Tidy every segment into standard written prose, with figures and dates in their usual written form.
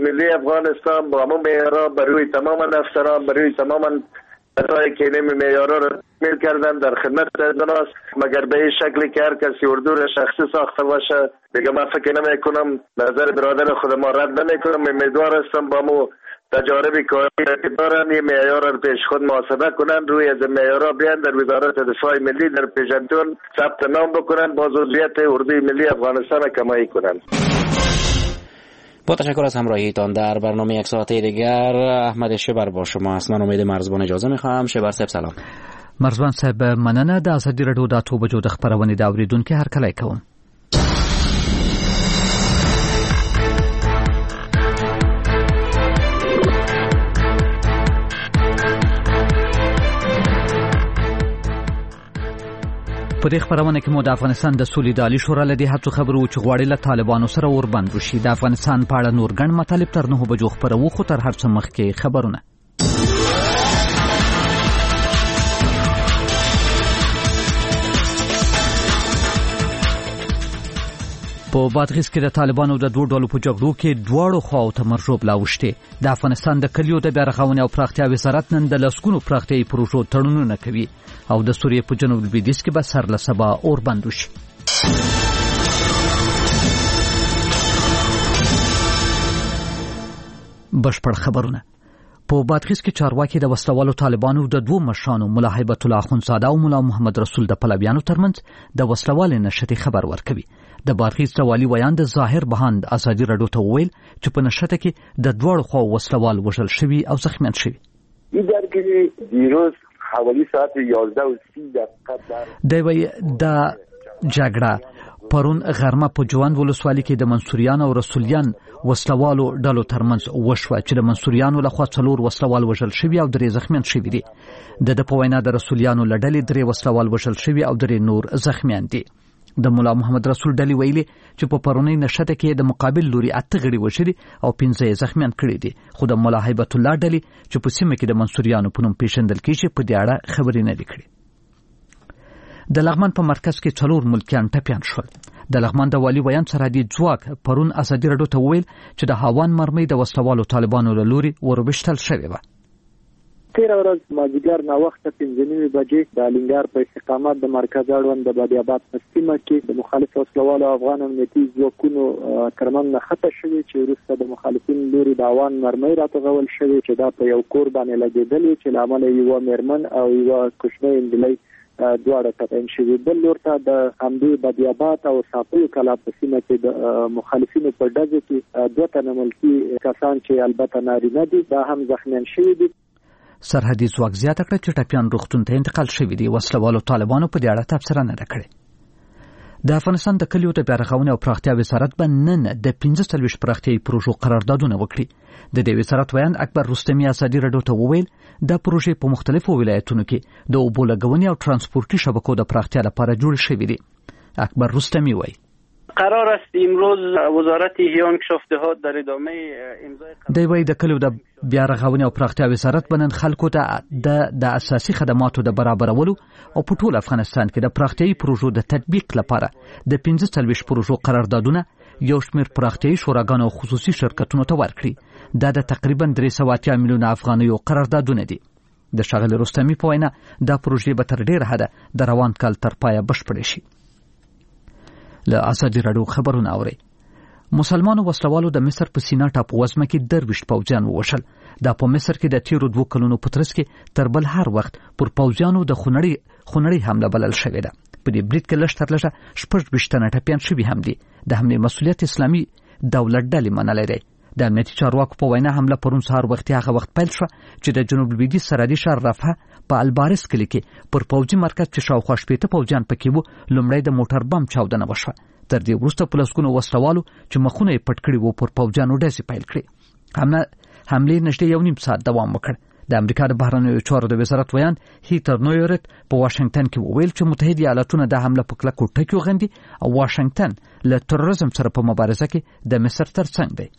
ملی افغانستان با همون معیارها بر روی تمام افسران، بر روی تمام کسایی که این معیارها را تکمیل کردن در خدمت زندان است. مگر به این شکلی که هر کسی اردو را شخصی ساخته باشه، دیگه من فکر نمی کنم، نظر برادر خود ما رد نمی کنم. امیدوار هستم با مو تجاربی کاری که دارن این معیار را پیش خود محاسبه کنن، روی از معیارها بیان در وزارت دفاع ملی در پیشنتون ثبت نام بکنن، با عضویت اردوی ملی افغانستان کمایی کنن. با تشکر از همراهیتان در برنامه یک ساعته دیگر. احمد شبر با شما است. من امید مرزبان اجازه میخوام. شبر صاحب سلام. مرزبان صاحب مننه. د ازادي رادیو د 8 بجو د خبرونې دا اوریدونکو هر کله کوم. په دې خبرونه کې مو د افغانستان د سولې د عالی شورا له دې هڅو خبرو چې غواړي له طالبانو سره وربند وشي. د افغانستان په اړه نور ګڼ مطالب تر 9 بجو خبرو، خو تر هر څه مخکې خبرونه. په بادغیس کې د طالبانو د دوه ډلو په جګړو کې دواړو خواو ته مرجوب لاوشته. د افغانستان د کلیو د بیارغونې او پراختیا وزارت نن د لسګونو پراختیايي پروژو تړونونه کوي او د سوریې په جنوب لویدیځ کې به سر له سبا اوربند وشي. بشپړ خبرونه. په بادغیس کې چارواکي د وسلوالو طالبانو د دوه مشرانو ملا هیبت الله اخوندزاده او ملا محمد رسول د پلویانو ترمنځ د وسلوال نشټي خبر ورکوي. د بادغیس د والی ویان د ظاهر بهاند ازادي رادیو ته ویل چې په نشټه کې د دوړو خو وسلوال وژل شوی او زخمیان شوی. این درگیری دیروز حوالی ساعت 11:30 دوی د جګړه پرون غرمه په جوان ولسوالۍ کې د منصوریان او رسولیان وسلوالو ډلو ترمنځ وشوه چې د منصوریانو لخوا 4 وسلوال وژل شوی او 3 زخمیان شوی دي. د په وینا د رسولیانو لړلې 3 وسلوال وژل شوی او 3 نور زخمیان دي. د مولا محمد رسول ډلې ویلي چې په پرونی نشته کې د مقابل لوري 8 غړي وشري او 15 زخمیان کړي دي. خو د مولا هیبت الله ډلې چې په سیمه کې د منصوریانو په نوم پیژندل کیږي په دې اړه خبرې نه لیکلي. د لغمان په مرکز کې 4 ملکیان ټپیان شول. د لغمان د والی ویان سرحدي ځواک پرون ازادي رادیو ته ویل چې د هاوان مرمۍ د وسلوالو طالبانو له لوري وربشتل شوی و. 13 ورځ مازیګر نا وخت 15 بجې د الینګار په استقامت د مرکز اړوند د بادیاباد په سیمه کې د مخالف وسلوالو افغان امنیتي ځواکونو ترمن نه خطه شوی چې وروسته د مخالفین لوري د هاوان مرمۍ راټغول شوی چې دا په یو کور باندې لګیدلې چې لامل یو میرمن او یو کوچنی انجلۍ دواړه تپین شوی. بل لورته د همدې بادیاباد او ساپیو کلا په سیمه کې د مخالفینو په ډزو کې 2 تنه ملکی کسان چې البته نارینه دي دا هم زخمیان شوی دي. سرحدي ځواک زیاته کړه چې ټپیان روغتون ته انتقال شوی دي. وسلوالو طالبانو په دې اړه تبصره نه کړې. د افغانستان د کلیو د بیارغونې او پراختیا وزارت به نن د 15 پراختیايي پروژو قراردادونه وکړي. د دې وزارت ویان اکبر رستمی ازادي رادیو ته وویل د پروژې په مختلفو ولایتونو کې د اوبو لګونې او ترانسپورتي شبکو د پراختیا لپاره جوړ شوي دي. اکبر رستمی وایي قرار است امروز وزارت احیا و انکشاف دهات در ادامه امضای دوی د کلیو د بیارغونې او پراختیا وزارت بنن خلکو ته د اساسي خدماتو د برابرولو او په ټول افغانستان کې د پراختیايي پروژو د تطبیق لپاره د 15 پروژو قراردادونه یو شمېر پراختیايي شوراګانو او خصوصي شرکتونو ته ورکړي. دا د تقریبا 380 میلیونه افغانیو قراردادونه دي. د شاغل رستمی په وینا دا پروژې به تر ډیره حده د روان کال تر پایه بشپړې شي. له ازادي رادیو خبرونه اوري. مسلمانو وسلوالو د مصر په سینا ټاپو وزمه کې درویش پوځیان ووشل. دا په مصر کې د تیرو 2 کلونو په ترڅ کې تر بل هر وخت پر پوځیانو د خونړی حمله بلل شوې ده. په دې برید کې لږ تر لږه 26 تنه ټپیان شوي هم دي. د حملې مسؤلیت اسلامي دولت ډلې منلې ده. د امنیتي چارواکو په وینا حمله پرون سهار وختي هغه وخت پیل شو چې د جنوب لویدیځ سرحدي شهر رفح په البارس کلی کې پر پوځي مرکز چې شاوخوا 80 پوځیان پکې وو لومړی د موټر بم چاودنه وشوه. تر دې وروسته په لسګونو وسلوالو چې مخونه یې پټ کړي وو پر پوځیانو ډزې پیل کړې. حملې نږدې 1.5 ساعت دوام وکړ. د امریکا د بهرنیو چارو د وزارت ویان هیتر نویورت په واشنگټن کې وویل چې متحده ایالاتونه د حمله په کلکو ټکیو غندي او واشنگټن له تروریزم سره په مبارزه کې د مصر ترڅنګ دی.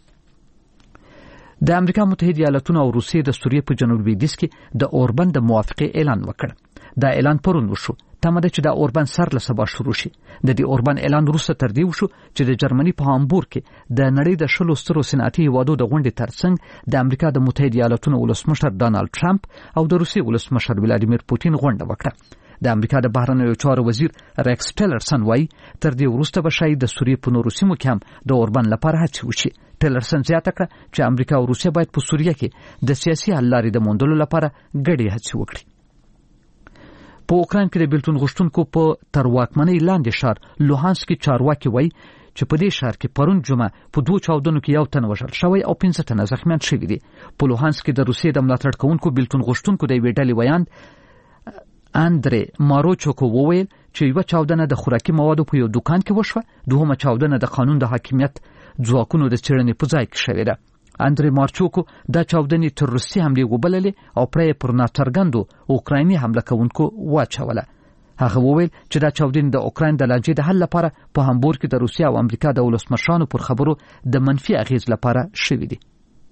د امریکا متحده ایالاتونو او روسیې د سوریې په جنوب لویدیځ کې د اوربند د موافقې اعلان وکړ. دا اعلان پرون وشو. تمه ده چې د اوربان سر له سبا شروع شي. د دې اوربان اعلان وروسته تر دې وشو چې د جرمني په هامبورګ کې د نړۍ د 10 سترو صنعتي هیوادو د غونډې ترڅنګ د امریکا د متحده ایالاتونو ولسمشر ډانلډ ټرمپ او د روسیې ولسمشر ولادیمیر پوتین غونډه وکړه. د امریکا د بهرنیو چارو وزیر ریکس ټیلرسن وایي تر دې وروسته به شاید د سوریې په نورو سیمو کې هم د اوربان لپاره هڅې وشي. ټیلرسن زیاته کړه چې امریکا او روسیه باید په سوریه کې د سیاسي حل لارې د موندلو لپاره ګډې هڅې وکړي. په اوکراین کې د بیلتون غوښتونکو په تر واکمنۍ لاندې ښار لوهانسک کې چارواکي وایي چې په دې ښار کې پرون جمعه په 2 چاودنو کې 1 تن وژل شوی او 15 تنه زخمیان شوي دي. په لوهانسک کې د روسیې د ملاتړ کوونکو بیلتون غوښتونکو د یوې ډلې ویاند اندري ماروچوکو وویل چې یو چاودنه د خوراکي موادو په یو دکان کې وشوه، دوهمه چاودنه د قانون د حاکمیت ځواکونو د څېړنې په ځای کې شوې ده. اندري مارچوکو دا چاودنې تروریستي حملې وبللې او پرې پر ناڅرګندو اوکرایني حمله کوونکو واچوله. هغه وویل چې دا چاودنې د اوکراین د لانجې د حل لپاره په هامبورګ کې د روسیا او امریکا د ولسمشرانو پر خبرو د منفي اغیز لپاره شوې دي.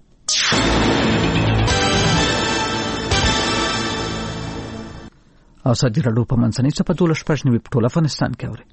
او ازادي راډیو په منځنۍ صفحه 12 په ټول افغانستان کې اوري.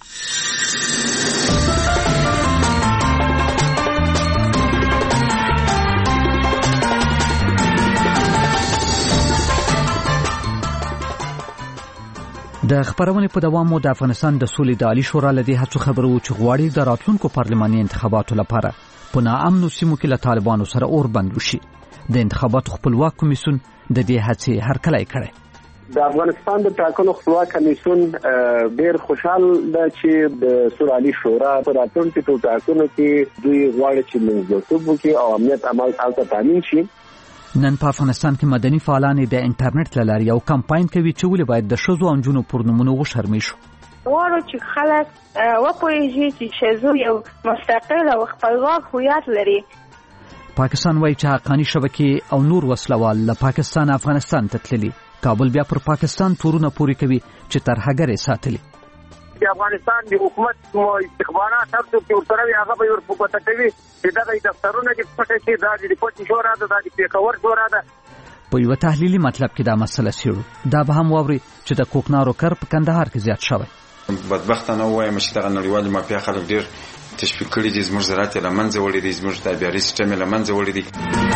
د خبرونې په دوام مو د افغانستان د سولې د عالی شورا لدی هڅو خبرو چې غواړي د راتلونکو پارلماني انتخاباتو لپاره په ناامنو سیمو کې له طالبانو سره اور بند وشي. د انتخاباتو خپلواک کمیسیون د دې هڅې هرکلی کړی. د افغانستان د ټاکنو خپلواک کمیسیون ډېر خوشحال ده چې د سولې عالی شورا په راتلونکو ټاکنو کې دوی غواړي چې منځګړیتوب وکړي او امنیت عمل هلته تامین شي. نن په افغانستان کې مدني فعالان د انټرنیټ له لارې یو کمپاین کوي چې ولې باید د ښځو او نجونو پر نومونو وشرمې شو. غواړو چې خلک وپوهیږي چې ښځو یو مستقل او خپلواک هویت لري. پاکستان وایي چې حقاني شبکې او نور وسلوال له پاکستان افغانستان ته تللي. کابل بیا پر پاکستان تورونه پوري کوي چې ترهګرې ساتلي. د افغانستان د حکومت استخبارات تاسو کې ورسره هغه به ورپوښتنه کوي چې دغه دفترونه چې پټه شي دا د پټ شورا ده د پیښور شورا ده. په یو تحلیلي مطلب کې دا مسله سیړو دا به هم ووري چې د کوکنارو کر په کندهار کې زیات شوی. بدبختانه وایم چې دغه نړیوال مافیا خلک ډیر تشویق کړي دي، زموږ زراعت له منځه وړي دي، زموږ تابعیت سیستم له منځه وړي دي.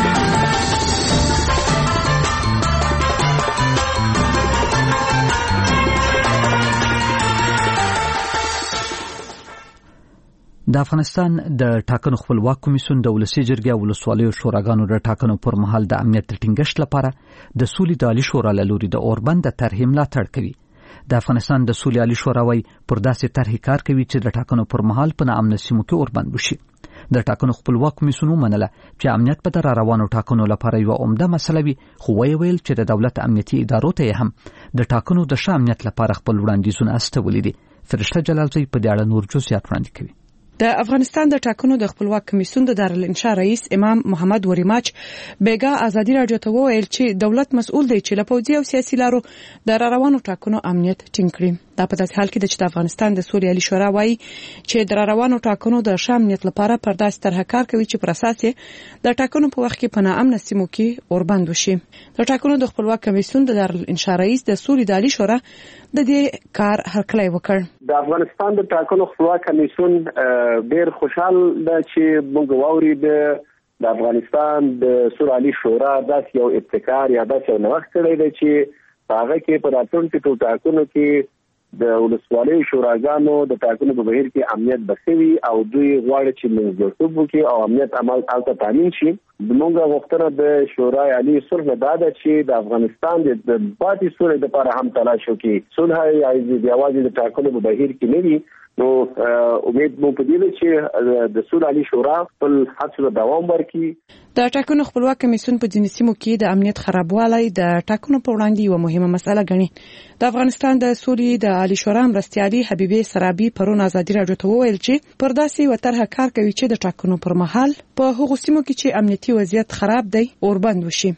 د افغانستان د ټاکنو خپلواک کمیسیون د ولسي جرګې او ولسوالیو شوراګانو د ټاکنو پر مهال د امنیت ټینګښت لپاره د سولې د عالی شورا له لوري د اوربند د طرحې ملاتړ کوي. د افغانستان د سولې عالی شورا وايي پر داسې طرحې کار کوي چې د ټاکنو پر مهال په ناامنه سیمو کې اوربند وشي. د ټاکنو خپلواک کمیسیون ومنله چې امنیت په در روانو ټاکنو لپاره یو عمده مسله وي، خو ویل چې د دولت امنیتي ادارو ته هم د ټاکنو د ښه امنیت لپاره خپل وړاندیزونه استولي دي. فرشته جلالزی په دې اړه نور جزئیات وړاندې کوي. د افغانستان د ټاکنو د خپلواک کمیسیون د دارالانشا رئیس امام محمد وریماچ بیګا ازادي راډیو ته وویل چې دولت مسؤل دی چې له پوځي او سیاسي لارو د روانو ټاکنو امنیت ټینګ کړي. دا په داسې حال کې چې د افغانستان د سولې عالی شورا وايي چې د روانو ټاکنو د ښه امنیت لپاره پر داسې طرحه کار کوي چې پر اساس د ټاکنو په وخت کې په ناامنه سیمو کې اوربند وشي. د ټاکنو د خپلواک کمیسیون د دارالانشا رئیس د سولې د عالی شورا د دې کار هرکلی وکړ. د افغانستان د ټاکنو خپلواک کمیسیون ډېر خوشحال ده چې موږ واوري د افغانستان د سولې عالی شورا داسې یو ابتکار یا داسې یو نوښت کړی دی چې هغه کې په راتلونکو ټاکنو کې د ولسوالیو شوراګانو د ټاکنو په بهیر کې امنیت بسوي او دوی غواړي چې منځګړیتوب وکړي او امنیت عمل هلته تامین شي. زموږ غوښتنه د شورای عالی صلح دا ده چې د افغانستان د پاتې سولې لپاره هم تلاش وکړي. صلح یوازې د ټاکنو په بهیر کې نه وي. نو امید مو په دې چې د سولې عالی شورا خپل هڅو ته دوام ورکړي. د ټاکنو خپلواک کمیسیون په ځینې سیمو کې د امنیت خرابوالی د ټاکنو په وړاندې یوه مهمه مسله ګڼي. د افغانستان د سولې د عالی شورا مرستیالي حبیبه سرابي پرون ازادي راډیو ته وویل چې پر داسې یوه طرحه کار کوي چې د ټاکنو پر مهال په هغو سیمو کې چې امنیتي وضعیت خراب دی اوربند وشي.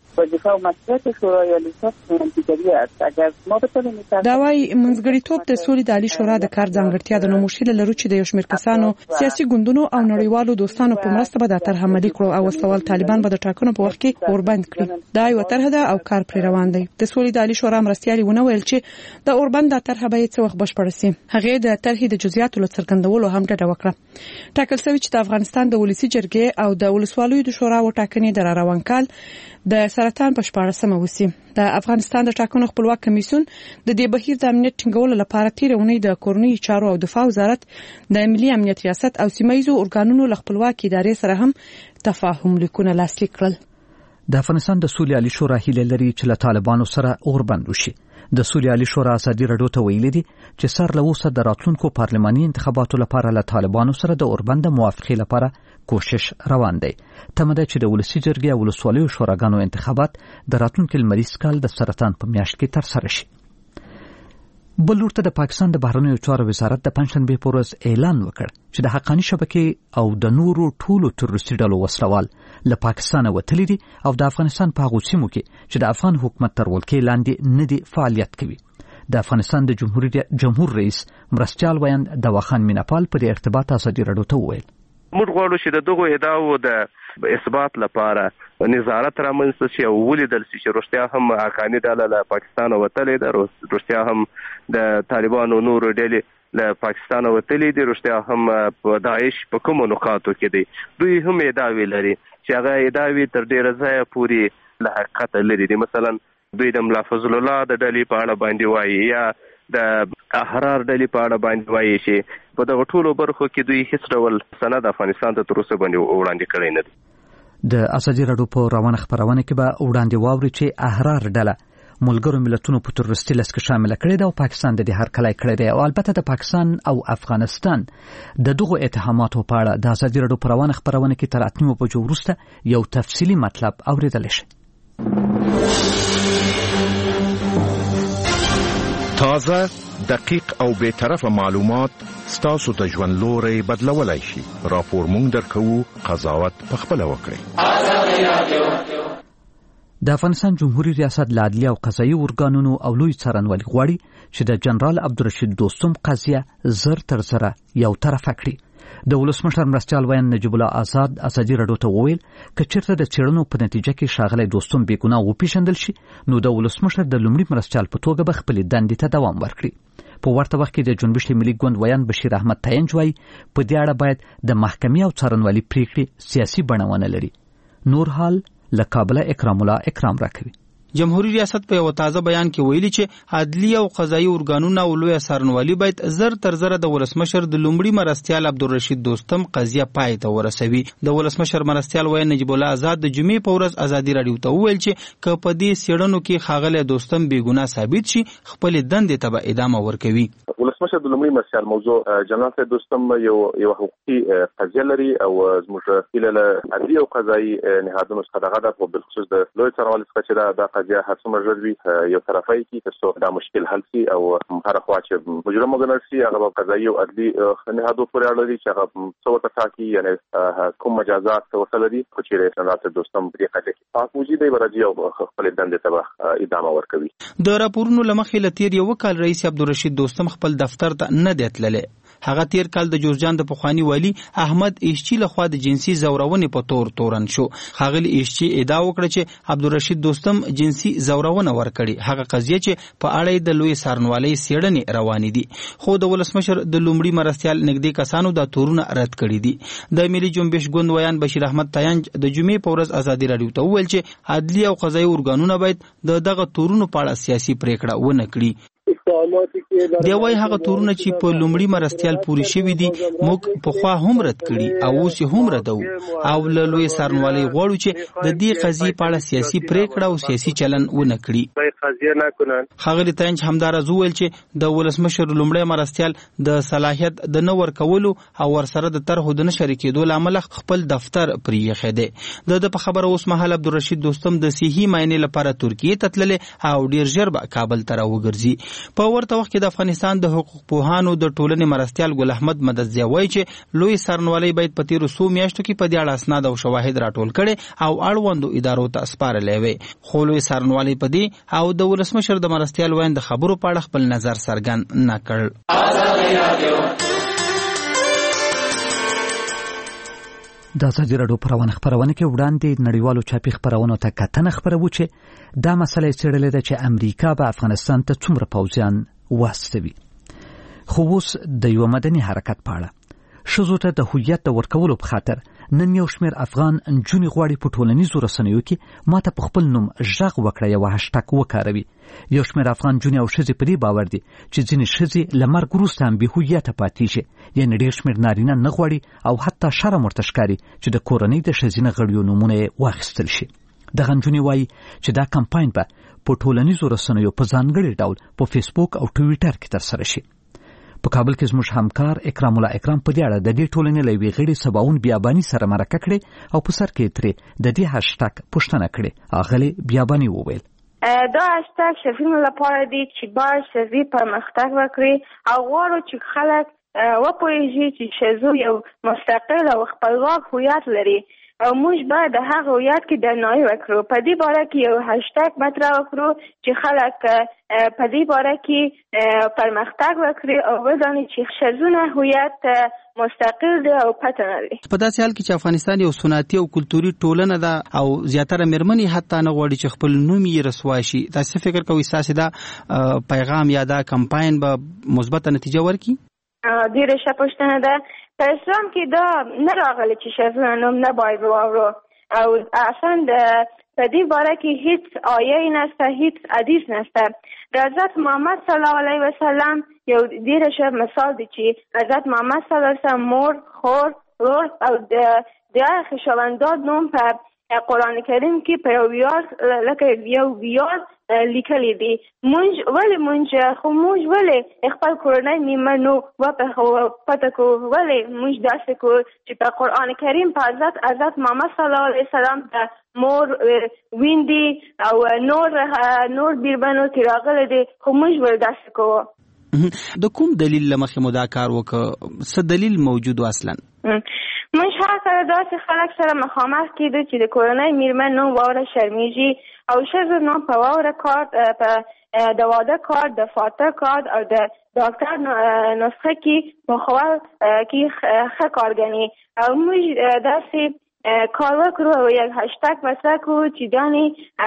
و دفاع مسئولیت شورای عالی منطقوي است. اگر ما بتونیم دا وايي منځګړیتوب د سولې د عالی شورا د کار ځانګړتیا د نوموشیل لرو چې د یو شمېر کسانو سیاسي ګوندونو او نړیوالو دوستانو په مرسته به د طرح عملي کړو او سوال طالبان به د ټاکنو په وخت کې اوربند کړي. دا یو طرح ده او کار پر روان دی. د سولې د عالی شورا مرستيالي ونه ویل چې د اوربند د طرح به څه وخت بشپړ شي. هغه د طرحې د جزئیاتو څرګندولو هم ډډه وکړه. ټاکل شوی چې د افغانستان د ولسی جرګې او د ولسوالیو د شورا و ټاکنې د روان کال د سرطان په 14مه وسی. د افغانستان د ټاکنو خپلواک کمیسیون د دې بهیر د امنیت ټینګولو لپاره تیرونی د کورنۍ چارو او دفاع وزارت د ملي امنیت ریاست او سیمایزو ارګانونو له خپلواک ادارې سره هم تفاهم لیکونه لاسلیک کړل. د افغانستان د سولې عالی شورا هیله لري چې له طالبانو سره اوربند وشي. د سولې عالی شورا ازادي راډیو ته ویلي دي چې سر له اوسه د راتلونکو پارلماني انتخاباتو لپاره له طالبانو سره د اوربند موافقه لپاره کوشش روان دی. تمه ده چې د ولسی جرګې او ولسوالیو شوراګانو انتخابات د راتلونکي لمریز کال د سرطان په میاشت کې ترسره شي. بل لورته د پاکستان د بهرنیو چارو وزارت د پنځشنبه په ورځ اعلان وکړ چې د حقانی شبکې او د نورو ټولو تروریستي ډلو وسلوال له پاکستان وتلي دي او د افغانستان په هغو سیمو کې چې د افغان حکومت تر ولکې لاندې نه دي فعالیت کوي. د افغانستان د جمهور رئیس مرستيال ویاند دواخان میناپال په دې ارتباط ازادي راډیو ته وویل موږ غواړو چې د دغه ادعاو د اثبات لپاره نظارت رامنځته شي او ولیدل شي چې رښتیا هم حقانی ډله له پاکستان وتلې ده، رښتیا هم د طالبانو نور ډلې له پاکستان وتلې دي، رښتیا هم په داعش په کومو نقاطو کې دي. دوی هم ادعاوې لري چې هغه ادعاوې تر ډیره ځایه پورې له حقیقت لري دي. مثلا دوی د ملا فضل الله د ډلې په اړه باندې وایي یا د احرار ډلې په اړه باندې وایي چې په دغه ټولو برخو کې دوی هیڅ ډول سند افغانستان ته تر اوسه باندې وړاندې کړی نه دی. د ازادي راډیو په روانه خبرونه کې به وړاندې واوري چې احرار ډله ملګرو ملتونو په تروریستي لست کې شامل کړي ده او پاکستان د دې هرکلی کړی دی او البته د پاکستان او افغانستان د دغو اتهاماتو په اړه د ازادي راډیو په روانه خبرونه کې تر 8 بجو وروسته یو تفصیلي مطلب اوریدل شي. تازه، دقیق او بے طرفه معلومات ستاسو د ژوند لوري بدلولای شي. راپور مونږ درکو، قضاوت پخپله وکړئ. د افغانستان جمهوریت ریاست له عدلیه او قضایي ارګانونو او لوی څارنوالي غواړي چې د جنرال عبدالرشید دوستم قضیه زر تر زره یو طرفه کړي. د ولسمشر مرستيال ویاند نجیب الله آزاد ازادي راډیو ته وویل چې چیرته د څېړنو په نتیجه کې ښاغلی دوستم بې ګناه وپېژندل شي نو د ولسمشر د لومړي مرستيال په توګه به خپلې دندې ته دوام ورکړي. په ورته وخت کې د جنبش ملي ګوند ویاند بشیر احمد تاینج وایي په دې اړه باید د محکمې او څارنوالي پریکړې سیاسي بڼه ونه لري. نور حال له کابل اکرام الله اکرام راکوي. جمهوریت ریاست په یو تازه بیان کې ویلي چې عدلیه او قضایي ارګانونه او لوی څارنوالي باید زر تر زره د ولسمشر د لومړي مرستيال عبدالرشید دوستم قضیه پای ته ورسوي. د ولسمشر مرستيال ویاند نجیب الله آزاد د جمعې په ورځ ازادي راډیو ته وویل چې که په دې څېړنو کې ښاغلی دوستم بې ګناه ثابت شي خپلې دندې ته به ادامه ورکوي. ولسمشر د لومړي مرستيال موضوع جنرال صاحب دوستم یو حقوقي قضیه لري او زموږ هیله له عدلیه او قضایي نهادونو څخه دغه ده، په بالخصوص د لوی څارنوالۍ څخه چې دا قضیه هر څومره یو طرفی کی تاسو دا مشکل حل شي او هر خوا چې مجرم وګڼل شي هغه په قضایي او عدلي نهادو پورې اړه لري چې هغه څه ورته ټاکي، یعنی کوم مجازات څه لري چې رسنات دوستم په قضیه کې پاک موجوده دی ورځي او خپل دندې ته ادامه ورکوي. د راپورونو لمخې لتیر یو کال رئیس عبدالرشید دوستم خپل دفتر ته نه دی تللی. هغه تیر کال د جوزجان د پخوانی والی احمد ایشچی لخوا د جنسي زورونې په تورن شو. ښاغلی ایشچی ادعا وکړه چې عبدالرشید دوستم جنسي زورونه ورکړي، هغه قضیه چې په اړه د لوی څارنوالۍ څېړنې روانې دي. خو د ولسمشر د لومړي مرستيال نږدې کسانو دا تورونه رد کړي دي. د ملي جنبش ګوند ویاند بشیر احمد تاینج د جمعې په ورځ ازادي راډیو ته وویل چې عدلیه او قضایي ارګانونه باید دغه تورونو په اړه سیاسي پریکړه ونه کړي. دی وايي هغه تورونه چې په لومړي مرستيال پوری شوی دي موږ په خوا هم رد کړي او اوس هم ردو او له لوی څارنوالۍ غواړو چې د دې قضیې په اړه سیاسي پریکړه او سیاسي چلن ونه کړي. قضیه نکنن. ښاغلي ترنج همدارز وویل چې د ولسمشر لومړی مرستیال د صلاحیت د نه ورکولو او ورسره د طرحو د نه شریکېدو له امله خپل دفتر پرې ایښی دی. د په خبره اوس مهال عبدالرشید دوستم د صحي معاینې لپاره ترکیې ته تللی او ډیر ژر به کابل ته راوګرځي. په ورته وخت کې د افغانستان د حقوق پوهانو د ټولنې مرستیال ګل احمد مددزی وایي چې لوی څارنوالۍ باید په تیرو څو میاشتو کې په دې اړه اسناد او شواهد راټول کړي او اړوندو ادارو ته سپارلي وي. خو لوی څارنوالۍ په دې او د ولسمشر د مرستیال ویاند خبرو په اړه خپل نظر څرګند نه کړ. د ازادي راډیو خپرونه کې وړاندې نړیوالو چاپي خپرونو ته کتنه خپروو چې دا مسله څېړلې ده چې امریکا به افغانستان ته څومره پوځیان واستوي. خو اوس د یو مدني حرکت په اړه ښځو ته د هویت د ورکولو په خاطر نن یو شمېر افغان نجونې غواړي په ټولنیزو رسنیو کې ماته په خپل نوم غږ وکړه یو هشټګ وکاروي. یو شمېر افغان نجونې او ښځې په دې باور دي چې ځینې ښځې له مرګ وروسته هم بې هویته پاتې شي، یعنې ډېر شمېر نارینه نه غواړي او حتی شرم ورته ښکاري چې د کورنۍ د ښځینه غړیو نومونه یې واخیستل شي. دغه نجونې وایي چې دا کمپاین به په ټولنیزو رسنیو په ځانګړي ډول په فیسبوک او ټویټر کې ترسره شي. په کابل کې زموږ همکار اکرام الله اکرام په دې اړه د دې ټولنې له یوې غړي سباون بیاباني سره مرکه کړې او په سر کې ترې د دې هشټګ پوښتنه کړې. اغلې بیاباني وویل دا هشټګ شفیق لپاره دی چې باید شفیق پرمختګ وکړي او غواړو چې خلک وپوهیږي چې ښځو یو مستقل او خپلواک هویت لري او موږ باید د هغه هویت کې درناوی وکړو. په دې باره کې یو هشټګ مطرح وکړو چې خلک په دې باره کې پرمختګ وکړي او وزني چې ښځونه هویت مستقل دی او پته نه لري. په داسې حال کې چې افغانستان یو سنتي او کلتوري ټولنه ده او زیاتره مېرمنې حتی نه غواړي چې خپل نوم یې رسوا شي، تاسو فکر کوئ ستاسو دا پیغام یا دا کمپاین به مثبته نتیجه ورکړي؟ ډېره ښه پوښتنه ده. په اسلام کې دا نه راغلی چې ښځونه نوم نه باید واورو او اصلا په دې باره کې هیڅ آیه نشته، هیڅ حدیث نشته. د حضرت محمد صلی الله علیه وسلم یو ډېر ښه مثال دی چې حضرت محمد صلی الله علیه وسلم مور، خور، ورور او د خویشاوندان نوم په قرآن کریم کې په یو ویار لیکلی دی. مونږ ولې خپل کورنۍ میرمنو پته کو ولې مونږ داسې کو چې په قرآن کریم په حضرت محمد صلی الله علیه وسلم ته مور، ویندې او نور بیربنو کې راغلی دی، خو مونږ ول داسې کوو. د کوم دلیل له مخې مو دا کار وکړ؟ څه دلیل موجود و اصلا؟ موږ هر کله داسې خلک سره مخامخ کېدو چې د کورنۍ میرمن نوم واوره شرمیږي او ښځو نوم په واوره کارت، په د واده کارت، د فاتح کارت او د ډاکټر نسخه کې مخول کې ښه کار ګڼي او موږ داسې کار وکړو او یک هشتګ مطرح کړو چې دانې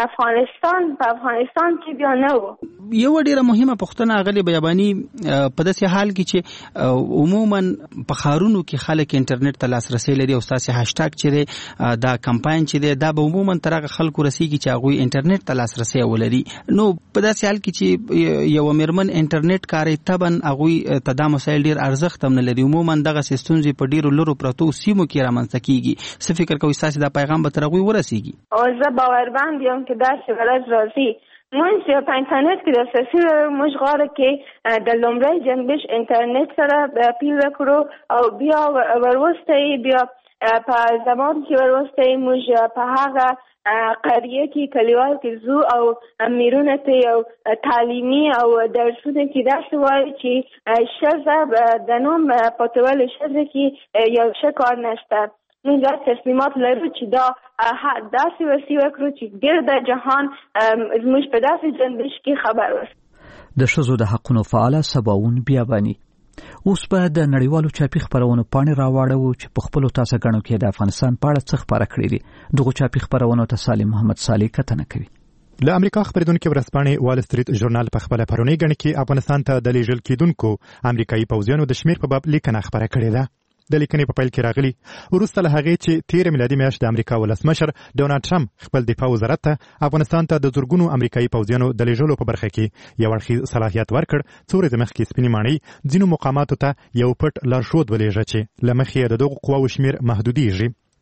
په افغانستان کې بیا نه و. یو ډیره مهمه پوښتنه اغلی بیاباني په داسې حال کې چې عموما په ښارونو کې خلک انټرنیټ ته لاسرسی لري او ستاسې هشتګ چې دی دا کمپاین چې دی دا به عموما تر هغه خلکو رسیږي چې هغوی انټرنیټ ته لاسرسی ولري. نو په داسې حال کې چې یو میرمن انټرنیټ کاري طبعا هغوی ته دا مسایل ډیر ارزښت هم نه لري. عموما دغه ستونزې په ډیرو لرو پرتو سیمو کې رامنځته کیږي. فکر کوي تاسو دا پیغام به تر هغوی ورسیږي؟ او زه باورمند یم چې دا څه ورځ راځي. موږ په انټرنیټ کې د اساسي موږ غواړو کې د لومړی جنبش انټرنیټ سره پیل وکړو او بیا بیا په زمان کې ورسته موږ په هغه قریه کې کلیوال کې زو او امیرونه ته یو تعلیمي او درسونه کې داسې وایي چې ښځه د نوم پټول ښځه کې یو ښه کار نشته. موږ دا تصمیمات لرو چې دا داسې وسیله کړو چې ډېر د جهان زموږ په داسې جنبش کې خبر وشي. د ښځو د حقونو فعاله سباون بیاباني اوس به د نړیوالو چاپي خپرونو پاڼې راواړو چې په خپلو تاسو غنو کې د افغانستان په اړه څه خبره کړې دي. دغه چاپي خپرونو ته سالم محمد صالح کتنه کوي. له امریکا خبرونکو ورځپاڼې وال سټریټ ژورنال په خپل پرونی غنډه کې افغانستان ته د لیږل کېدونکو امریکایي پوځیانو د شمیر په باب لیکنه خبره کړې ده. د لیکنې په پیل کې راغلي وروسته له هغې چې 13 میلادي میاشت د امریکا ولسمشر ډونالډ ټرمپ خپل دفاع وزارت ته افغانستان ته د زورګونو امریکایي پوځیانو د لیږلو په برخه کې یو اړخیز صلاحیت ورکړ. څو ورځې مخکې سپینې ماڼۍ ځینو مقاماتو ته یو پټ لارښود ولېږه چې له مخې د دغو قواو شمیر محدودیږي.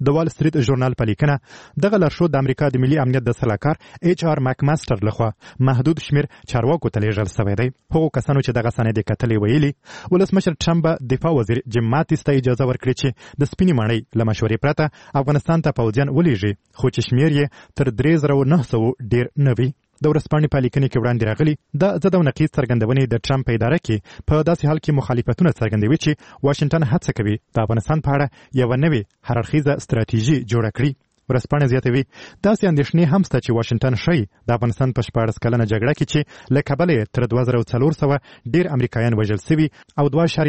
د وال سټریټ ژورنال په لیکنه دغه لارښود د امریکا د ملي امنیت د سلاکار ایچ آر ماکماستر لخوا محدود شمیر چارواکو ته لیږل شوی دی. هغو کسانو چې دغه سند کتلې ویلي ولسمشر ټرمپ دفاع وزیر جیم ماتیس ته اجازه ورکړي چې د سپینې ماڼۍ له مشورې پرته افغانستان ته پوځیان ولېږي، خو چې شمیر یې تر 3900 ډیر نه وي. د ورځپاڼې په لیکنې کې وړاندې راغلي د ضد او نقیض څرګندونې د ټرمپ په اداره کې په داسې حال کې مخالفتونه څرګندوي چې واشنګټن هڅه کوي د افغانستان په اړه یوه نوې هررخیزه ستراتیژي جوړه کړي. ورځپاڼه زیاتوي داسې اندېښنې هم شته چې واشنګټن ښایي د افغانستان په 14 کلنه جګړه کې چې له کبله یې تر 2400 ډېر امریکایان وژل سوي او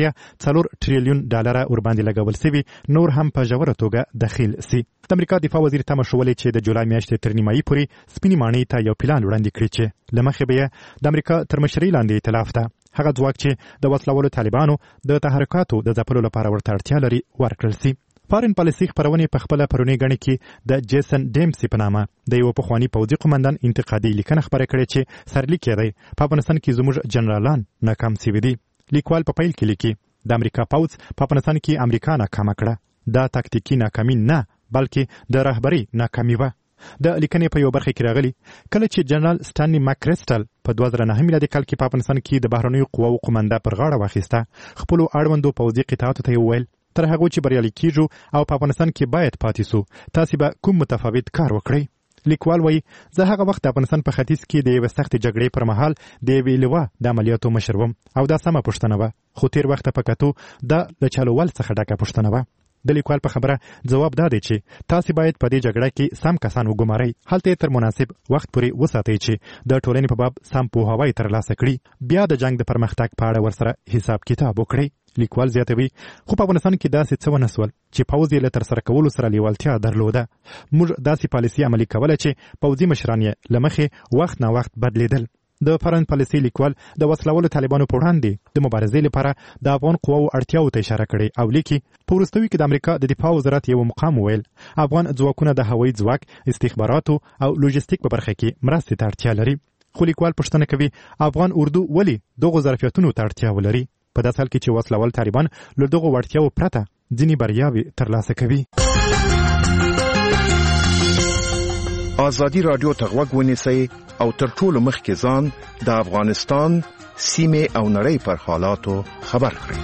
2.4 ټریلیون ډالره ورباندې لګول سوي نور هم په ژوره توګه دخیل سي. د امریکا دفاع وزیر تمه شولې چې د جولای میاشتې تر نیمایي پورې سپینې ماڼۍ ته یو پلان وړاندې کړي چې له مخې به یې د امریکا تر مشرۍ لاندې ائتلاف ته هغه ځواک چې د وسلوالو طالبانو د تحرکاتو د ځپلو لپاره ورته اړتیا لري ورکړل سي. فارن پالیسي خپرونې په خپله پرونۍ ګڼې کې د جیسن ډیمسي په نامه د یو پخواني پوځي قومندان انتقادي لیکنه خپره کړې چې سرلیک یې دی په افغانستان کې زموږ جنرالان ناکام سوي دي. لیکوال په پیل کې لیکي د امریکا پوځ په افغانستان کې امریکا ناکامه کړه. دا تاکتیکي ناکامي نه بلکې د رهبري ناکامي وه. د لیکنې په یو برخه کې راغلي کله چې جنرال سټانلي ماکریسټل په 2009 میلادي کال کې په افغانستان کې د بهرنیو قواو قومنده پر غاړه واخیسته، خپلو اړوندو پوځي قطعاتو ته یې وویل تر هغه چې بریالي کیږو او په افغانستان کې باید پاتې سو، تاسو به کوم متفاوت کار وکړئ. لیکوال وایي زه هغه وخت د افغانستان په ختیځ کې د یوې سختې جګړې پر مهال د یوې لواء د عملیاتو مشر وم او دا سمه پوښتنه وه، خو تیر وخت په کتو دا له چلول څخه ډکه پوښتنه وه. د لیکوال په خبره جواب دا دی چې تاسو باید په دې جګړه کې سم کسان وګمارئ، هلته تر مناسب وخت پورې وساتئ چې د ټولنې په باب سم پوهاوی ترلاسه کړي، بیا د جنگ د پرمختګ په اړه ورسره حساب کتاب وکړئ. لیکوال زیاتوي خو په افغانستان کې داسې څه ونه سول چې پوځ یې له ترسره کولو سره لیوالتیا درلوده. موږ داسې پالیسي عملي کوله چې پوځي مشران یې له مخې وخت نه وخت بدلیدل. د فارن پالیسي لیکوال د وسلوالو طالبانو په وړاندې د مبارزې لپاره د افغان قواو اړتیاو ته اشاره کړې او لیکي په وروستیو کې د امریکا د دفاع وزارت یو مقام وویل افغان ځواکونه د هوایي ځواک، استخباراتو او لوجستیک په برخه کې مرستې ته اړتیا لري. خو لیکوال پوښتنه کوي افغان اردو ولې دغو ظرفیتونو ته اړتیا ولري په داسې حال کې چې وسلوال طالبان له دغو وړتیاو پرته ځینې بریاوې ترلاسه کوي. ازادي راډیو ته غوږ ونیسئ او تر ټولو مخکې ځان د افغانستان سیمې او نړۍ پر حالاتو خبر کړئ.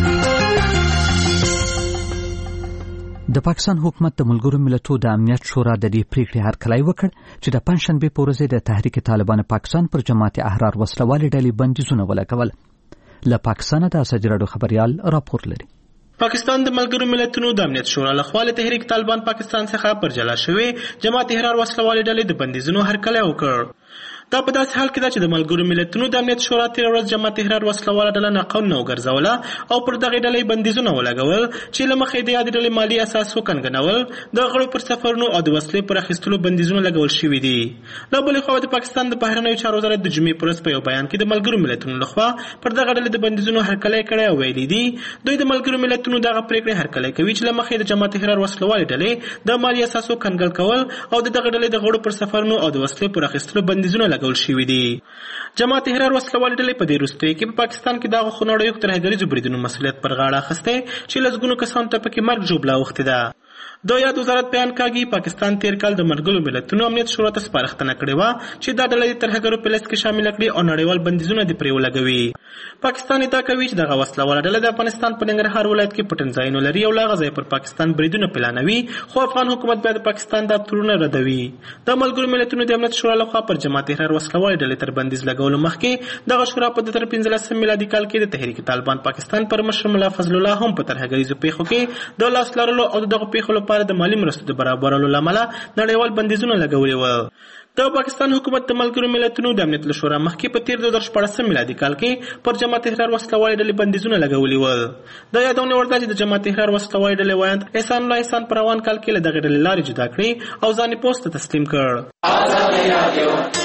د پاکستان حکومت د ملګرو ملتونو د امنیت شورا د دې پریکړې هرکلی وکړ چې د پنځشنبې په ورځ د تحریک طالبان پاکستان پر جماعت احرار وسلوالې ډلې بندیزونه ولګول. له پاکستان د ازادي راډیو خبريال راپور لري. پاکستان د ملګرو ملتونو د امنیت شورا لخوا له تحریک طالبان پاکستان څخه پر جلا شوی جماعت احرار وسلوالې ډلې د بندیزونو هرکلی وکړ. دا په داسې حال کې ده چې د ملګرو ملتونو د امنیت شورا تیر ورځ جماعت احرار وسلواله ډله ناقانونه وګرځوله او پر دغه ډلې بندیزونه ولګول چې له مخې د یادې ډلې مالي اساس وکنګنول، د غړو پر سفرونو او د وسلې پر اخیستلو بندیزونه لګول شوي دي. له بلې خوا د پاکستان د بهرنیو چارو وزارت د جمعې په ورځ په یو بیان کې د ملګرو ملتونو لخوا پر دغه ډلې د بندیزونو هرکلی کړی او ویلي دي دوی د ملګرو ملتونو دغه پریکړې هرکلی کوي چې له مخې د جماعت احرار وسلوالې ډلې د مالي اساسو کنګل کول او د دغه ډلې د غړو پر سفرونو او د وسلې پر اخیستلو بندیزونه لګول شوي دي. جماعت احرار وسلوالې ډلې په دې وروستیو کې په پاکستان کې دغه خونړیو ترهګریزو بریدونو مسؤلیت پر غاړه اخیستی چې لسګونو کسانو ته پکې مرګ ژوبله اوښتې ده. د یاد وزارت بیان کاږي پاکستان تیر کال د ملګرو ملتونو امنیت شورا ته سپارښتنه کړې وه چې دا ډله د ترهګرو په لیست کې شامله کړي او نړیوال بندیزونه دې پرې ولګوي. پاکستان ادعا کوي چې دغه وسلواله ډله د افغانستان په ننګرهار ولایت کې پټنځایونه لري او له هغه ځایه پر پاکستان بریدونه پلانوي، خو افغان حکومت بیا د پاکستان دا تورونه ردوي. د ملګرو ملتونو د امنیت شورا لخوا پر جماعت احرار وسلوالې ډلې تر بندیز لګولو مخکې دغه شورا په 2015 میلادي کال کې د تحریک طالبان پاکستان پر مشر ملا فضل الله هم په ترهګریزو پیښو کې د لاس لرلو او دغه پیښو لپاره د مالي مرستو د برابرولو لامل نړیوال بندیزونه لګولي وو. د پاکستان حکومت د ملګرو ملتونو د امنیت له شورا مخکې په تیر 2014 میلادي کال کې پر جماعت احرار وسلوالې ډلې بندیزونه لګولي وو. د یادونه وړ ده چې د جماعت احرار وسلوالې ډلې وایند احسان الله احسان په روان کال کې له دغه ډلې لارې جدا کړې او ځان یې پوسټ ته تسلیم کړ.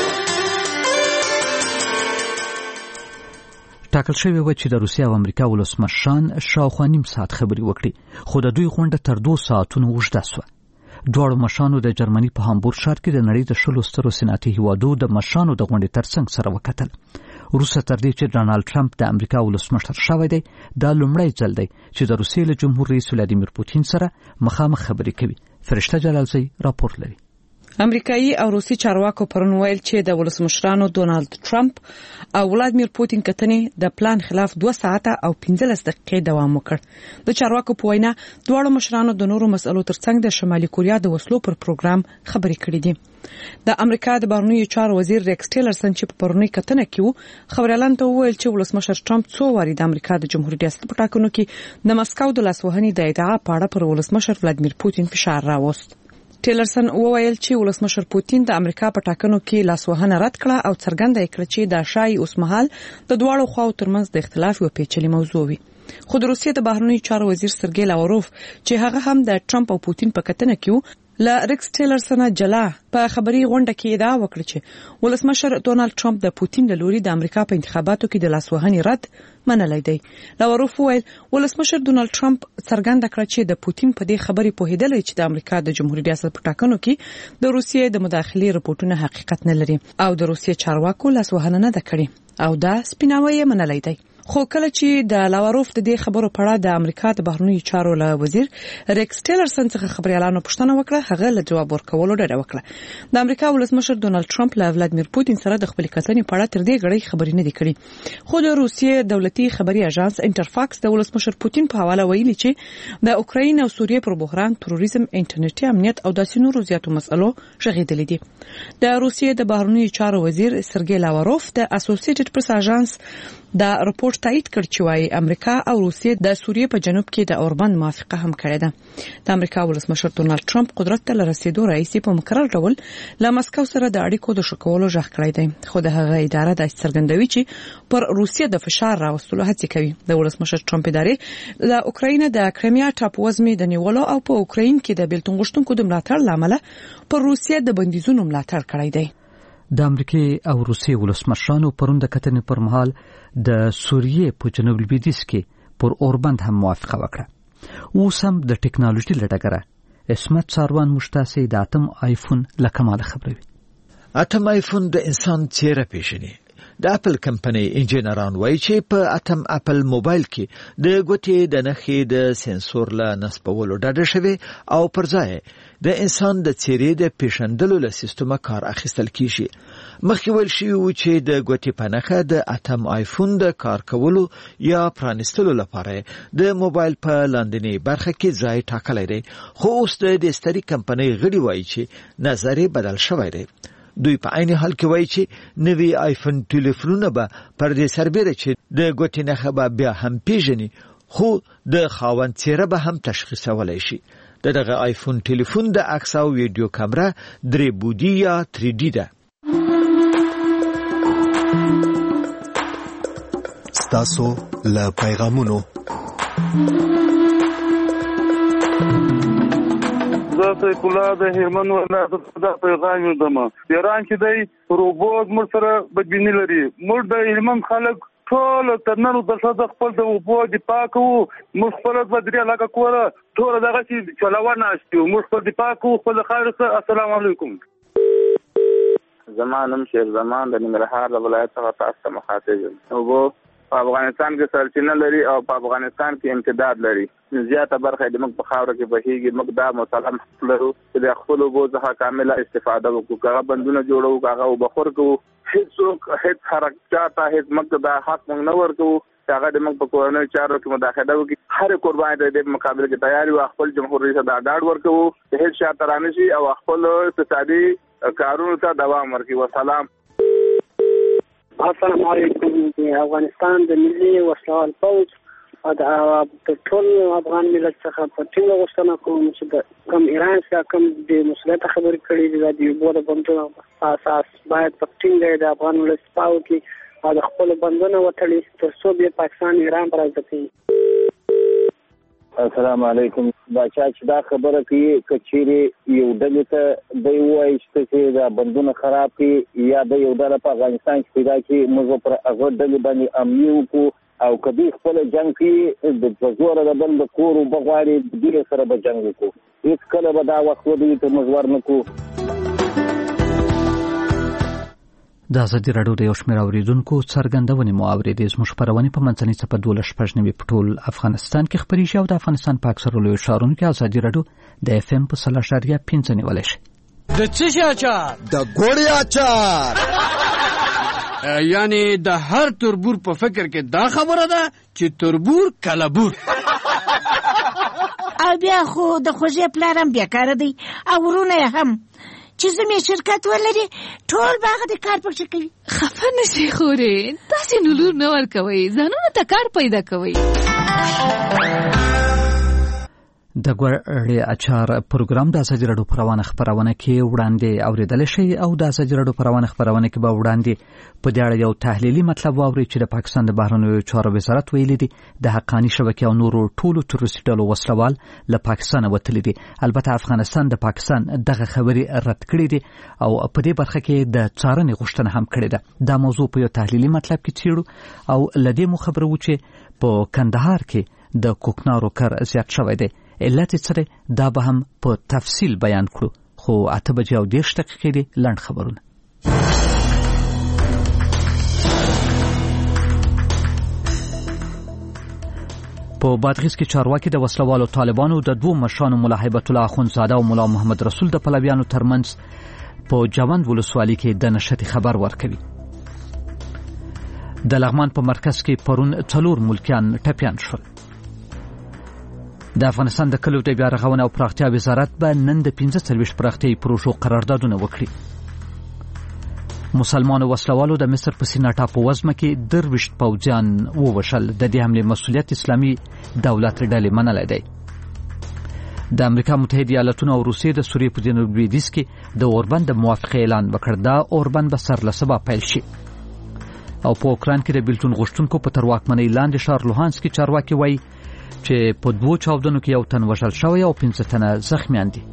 ټاکل شوی و چې د روسیې او امریکا ولسمشران شاوخوا نیم ساعت خبرې وکړي، خو د دوی غونډه تر 2 ساعتونو اوږده شوه. دواړو مشرانو د جرمني په هامبورګ ښار کې د نړۍ د 10 سترو صنعتي هیوادو د مشرانو د غونډې ترڅنګ سره وکتل. وروسته تر دې چې ډانالډ ټرمپ د امریکا ولسمشر شوی دی، دا لومړی ځل دی چې د روسیې له جمهور رئیس ولادیمیر پوتین سره مخامخ خبرې کوي فرشته جلالزی راپور لري. امریکایي او روسي چارواکو پرون ویل چې د ولسمشرانو ډونالد ټرمپ او ولادمیر پوتین کتنې د پلان خلاف 2 ساعته او 15 دقیقې دوام وکړ. د چارواکو په وینا دواړو مشرانو د نورو مسلو ترڅنګ د شمالي کوریا د وسلو پر پروګرام خبرې کړې دي. د امریکا د بهرنیو چارو وزیر ریکس ټیلرسن چې په پرونی کتنه کې خبريالان ته ویل چې ولسمشر ټرمپ څو واري د امریکا د جمهوریت ریاست په ټاکنو کې د مسکو د لاسوهنې د ادعا په اړه پر ولسمشر ولادمیر پوتین فشار راوست. ټیلرسن وویل چې ولسمشر پوتین د امریکا په ټاکنو کې لاسوهنه رد کړه او څرګنده کړه چې دا شای اوسمهال د دواړو خواو ترمنځ د اختلاف یو پیچلې موضوع وي. خو د روسیې د بهرنیو چارو وزیر سرګی لاوروف چې هغه هم د ټرمپ او پوتین په کتنه کې ل ریکس ټیلرسن جلا په خبري غونډه کې ادعا وکړه چې ولسمشر ډونالد ټرمپ د پوتین د لوري د امریکا په انتخاباتو کې د لاسوهنې رد منلای دی. لاوروف ویل ولسمشر ډونالد ټرمپ څرګنده کړه چې د پوتین په دې خبري پوهیدل چې د امریکا د جمهوریت ریاست په ټاکنو کې د روسیې د مداخلې رپورټونه حقیقت نه لري او د روسیې چارواکو لاسوهنه نه ده کړې او دا سپیناوی منلای دی. خو کله چې د لاوروف د دې خبرو په اړه د امریکا د بهرنیو چارو له وزیر ریکس ټیلرسن څخه خبريالانو پوښتنه وکړه، هغه له جواب ورکولو ډډه وکړه. د امریکا ولسمشر ډونالد ټرمپ له ولادمیر پوتین سره د خپل کتنې په اړه تر دې غړي خبرې نه دي کړې. خو د روسیې دولتي خبري اژانس انټرفاکس د ولسمشر پوتین په حواله ویلي چې د اوکراین او سوریې پر بحران، تروریزم، انټرنیټي امنیت او داسې نورو زیاتو مسلو ژغېدلې دي. د روسیې د بهرنیو چارو وزیر سرګی لاوروف د اسوسییټډ پریس اژانس دا رپورت تایید کړ چې وايي امریکا او روسیې د سوریې په جنوب کې د اوربند موافقه هم کړې ده. د امریکا ولسمشر ډونالد ټرمپ قدرت ته رسیدو راځي په مقرر ډول له مسکو سره د اړیکو د شکولو ژغ کړی دی. خو د هغه اداره د څرګندوي چې پر روسیې د فشار راوستلو هڅه کوي. د ولسمشر ټرمپ ادارې د اوکراین د کرایمیا ټاپووزمې د نیولو او په اوکراین کې د بیلتون غوښتونکو د ملاتړ لامل پر روسیې د بندیزونو ملاتړ کړی دی. د امریکای او روسیې ولسمشرانو پرون د کتنې پر مهال د سوریې په جنوب لویدیځ کې پر اوربند هم موافقه وکړه. اوس هم د ټکنالوژي لټګره اسمت ساروان مشتاسي د اتم آیفون لکماله خبروي. اتم آیفون د انسان چهره پیژني. د اپل کمپنۍ انجینران وایي چې په اتم اپل موبایل کې د ګوتې د نښې د سنسور له نصبولو ډډه شوی او پر ځای د انسان د چهرې د پیژندلو له سیستمه کار اخیستل کیږي. مخکې ویل شوي و چې د ګوتې په نښه د اتم آیفون د کار کولو یا پرانیستلو لپاره د موبایل په لاندنۍ برخه کې ځای ټاکلی دی، خو اوس د دې سترې کمپنۍ غړي وایي چې نظر بدل شوی دی. دوی په عین حال کې وایي چې نوی آیفون ټلیفونونه به پر دې سربېره چې د ګوتې نښه به بیا هم پیژني، خو د خاوند څیره به هم تشخیصولای شي. دغه آیفون ټلیفون د عکس او ویډیو کامera 3 بودی یا 3D ده. ستاسو له پیغامونو زه کله د هرمن ولایت د پیغام یم. ایران کې د روبوت مر سره بدبینی لري. مر د هرمن خلک ټول ترنن د څه د خپل د وبو د پاکو مخفلت بدري علاقه کوله ټول دغه چې چلاونه استو مخفل د پاکو خپل خیر سره. السلام علیکم. زمانم شیر زمان د ننګرهار ولایت څخه تاسو مخاطب یم. وبو په افغانستان کې سرچینه لري او په افغانستان کې امتداد لري. زیاته برخه د موږ په خاور کې بهيږي. موږ دا مسلم لرو چې د خپل وبو څخه کامله استفاده وکړو. هغه بندونه جوړو، هغه وبخور کوو، هیڅ حرکت هیڅ موږ دا حق موږ نه ورکو. هغه د موږ په کورنۍ چارو کې مداخله وکړي. هر قرباني د مقابله کې تیار او خپل جمهوریت ته ډاډ ورکو چې هیڅ شاته رانشي او خپل اقتصادي کارونو ته دوام ورکړي. والسلام. السلام علیکم. افغانستان د ملي وسلوال پوځ او د ټول افغان ملت څخه په ټینګه غوښتنه کوم چې د کم ایران څخه کم د مسلط خبرې کړي دي د یو بل بندونو اساس باید په ټینګه د افغان ملت پاو کې او د خپل بندونو وټړي تر څو به پاکستان ایران پر ځکي. السلام علیکم. باچا چې دا خبره کوي کچيري یو ډلې ته دی وایي چې دا بندونه خراب کړي یا د یو ډله په افغانستان کې پیدا کړي، موږ پر هغه ډلې باندې امنیت وکړو او کدی خپل جنگ کې د زوره د بل کور وبغواړي د سره به جنگ وکړو. هیڅ کله به دا وخت ودی ته موږ ورنکو. د ازادي راډیو د یو شمېر اوریدونکو څرګندونې مو اورېدې. زموږ خپرونې په منځنۍ څپه 12.9 په ټول افغانستان کې خپرېږي او د افغانستان په اکثرو لویو ښارونو کې ازادي راډیو د FM په 3.5 نیولی شي. د څه شي اچار؟ د ګوړې اچار. یعنی د هر تربور په فکر کې دا خبره ده چې تربور کلبور. او بیا خو د خوږې پلارم بیکاره دی او ورونه هم چې زموږ شرکت ولري ټول باغ د کار پکې کوي. خفه نشئ خورې، تاسې نو لور نه ورکوئ، ځانونه ته کار پیدا کوئ. د ګوړې اچار پروګرام د ازادي راډیو په روانه خپرونه کې وړاندې اوریدل شي او د ازادي راډیو په روانه خپرونه کې به وړاندې په دې اړه یو تحلیلي مطلب واوري چې د پاکستان د بهرنیو چارو وزارت ویلي دی د حقاني شبکې او نورو ټولو تروریستي ډلو وسلوال له پاکستان وتلي دي. البته افغانستان د پاکستان دغه خبرې رد کړې دي او په دې برخه کې د څارنې غوښتنه هم کړې ده. دا موضوع په یو تحلیلي مطلب کې څېړو او لدې مو خبره و چې په کندهار کې د کوکنارو کار زیات شوی دی. علت څه دا به هم په تفصیل بیان کړو، خو 8:30 دي لنډ خبرونه. په بادغیس کې چارواکي د وسلوالو طالبانو د دوه مشرانو ملا هیبت الله اخوندزاده او ملا محمد رسول د پلویانو ترمنځ په جوند ولسوالۍ کې د نشتی خبر ورکوي. د لغمان په مرکز کې پرون 4 ملکیان ټپیان شول. د افغانستان د کلیو د بیا رغونې او پراختیا وزارت به نن د 45 پراختیايي پروژو قراردادونه وکړي. مسلمانو وسلوالو د مصر په سینا ټاپو وزمه کې 23 پوځیان ووژل. د دې حملې مسؤلیت اسلامي دولت ډلې منلی دی. د امریکا متحده ایالاتونو او روسیې د سوریې په جنوب لویدیځ کې د اوربند د موافقې اعلان وکړ. دا اوربند به سر له سبا پیل شي. او په اوکراین کې د بیلتون غوښتونکو په تر واکمنۍ لاندې ښار لوهانسک کې چارواکي وایي چې په 2 چاودنو کې یو تن وژل شوی او 15 تنه زخمیان دي.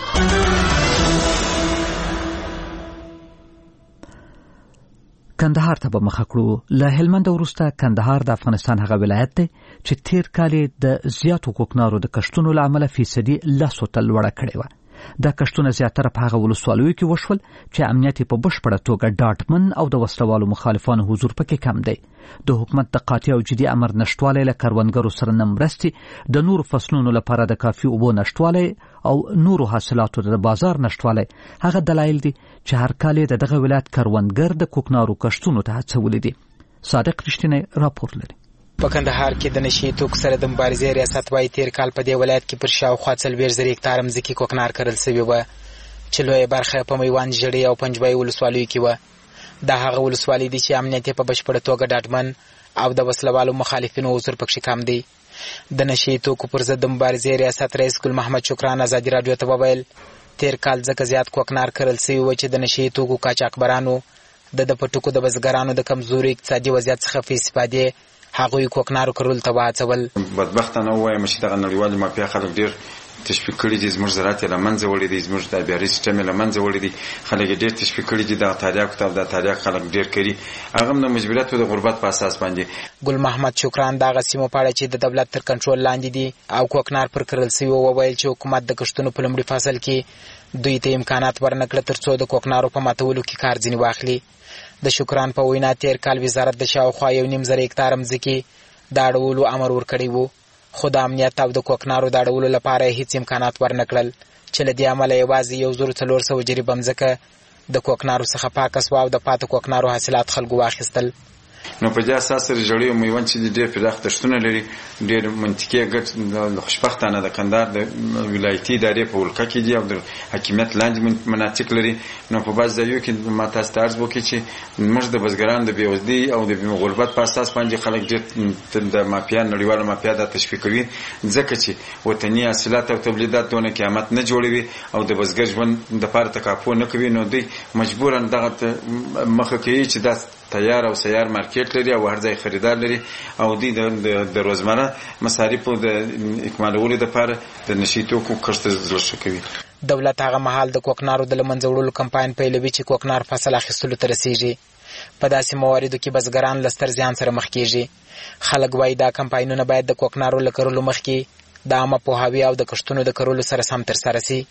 کندهار ته به مخه کړو. له هلمند وروسته کندهار د افغانستان هغه ولایت دی چې تیر کال د زیاتو کوکنارو د کښتونو له امله فیصدي 10 ته لوړه کړې وه. دا کښتونه زیاتره په هغه ولسوالیو کې وشول چې امنیت په بشپړه توګه ډاډمن او د وسلوالو مخالفانو حضور پکې کم دی. د حکومت د قاطع او جدي امر نشټوالی له کروندګرو سره نه مرستې، د نورو فصلونو لپاره د کافي اوبو نشټوالی او نورو حاصلاتو د بازار نشټوالی هغه دلایل دي چې هر کال د دغه ولایت کروندګر د کوکنارو کښتونو ته هڅولي دي. صادق رښتینی راپور لري. په کندهار کې د نشي توکو سره د مبارزې ریاست وايي تیر کال په دې ولایت کې پر شاوخوا 40 هکتاره ځمکې کوکنار کرل شوی و چې لویه برخه په میوند ژړۍ او پنجبای ولسوالیو کې و. دا هغه ولسوالۍ دي چې امنیت په بشپړه توګه ډاډمن او د وسلوالو مخالفینو حضور پکې کم دی. د نشي توکو پر ضد د مبارزې ریاست رئیس ګل محمد شکران ازادي راډیو ته وویل تیر کال ځکه زیات کوکنار کرل شوی و چې د نشي توکو قاچاقبرانو د پټکو د بزګرانو د کمزوري اقتصادي وضعیت څخه په استفادې هغوی کوکنارو کرل ته واچول. بدبختانه وایم چې دغه نړیوال مافیا خلک ډیر تشویق کړي دي، زموږ زراعت له منځه وړي دي، زموږ د بیاري سیستم له منځه وړي دي. خلک ډیر تشویق کړي دي د تاریخ کتاب د تاریخ خلک ډیر کړي هغه د مجبوریت او د غربت په اساس باندې. ګل محمد شکران دا غسیمو پاړه چې د دولت تر کنټرول لاندې دي او کوکنار پر کرل سوی او ویل چې حکومت د کښتونو په لومړي فصل کې دوی ته امکانات ورنکړه ترڅو د کوکنارو په ماتولو کې کار ځنی واخلي. د شکران په وینا تیر کال وزارت د شاوخوا 1.5 هکتاره ځمکې د اړولو امر ورکړی وو، خو د امنیت او د کوکنارو د اړولو لپاره هیڅ امکانات ورنکړل چې له دې امله یوازې 1400 جریبه ځمکه د کوکنارو څخه پاکه سوه او د پاتې کوکنارو حاصلات خلکو واخیستل. نو په دې اساس سره ژړۍ او میوند چې ډېر پراخ دښتونه لري، ډېر منطقي ګټ خوشبختانه د کندهار د ولایتي ادارې په ولکه کې دي او د حکومت لاندې مناطق لري. نو په بعض ځایو کې ما تاسو ته عرض وکړي چې موږ د بزګرانو د بېوزلۍ او د غربت په اساس باندې خلک ډېر د مافیا نړیواله مافیا د تشویق کوي، ځکه چې وطني حاصلات او تولیدات دونه قیامت نه جوړوي او د بزګر ژوند د پاره تکافو نه کوي. نو دوی مجبورن دغه مخه کوي چې دا تیار او سیار مارکیټ لري او هر ځای خریدار لري او دوی د روزمره مصارفو د اکمالولو لپاره د نشي توکو کښت زړه کوي. دولت هغه مهال د کوکنارو د لمنځه وړلو کمپاین پیلوي چې کوکنار فصل اخیستلو ته رسیږي. په داسې مواردو کې بزګران له ستر زیان سره مخ کیږي. خلک وایي دا کمپاینونه باید د کوکنارو له کرلو مخکې د عامه پوهاوي او د کښتونو د کرلو سره سم ترسره شي.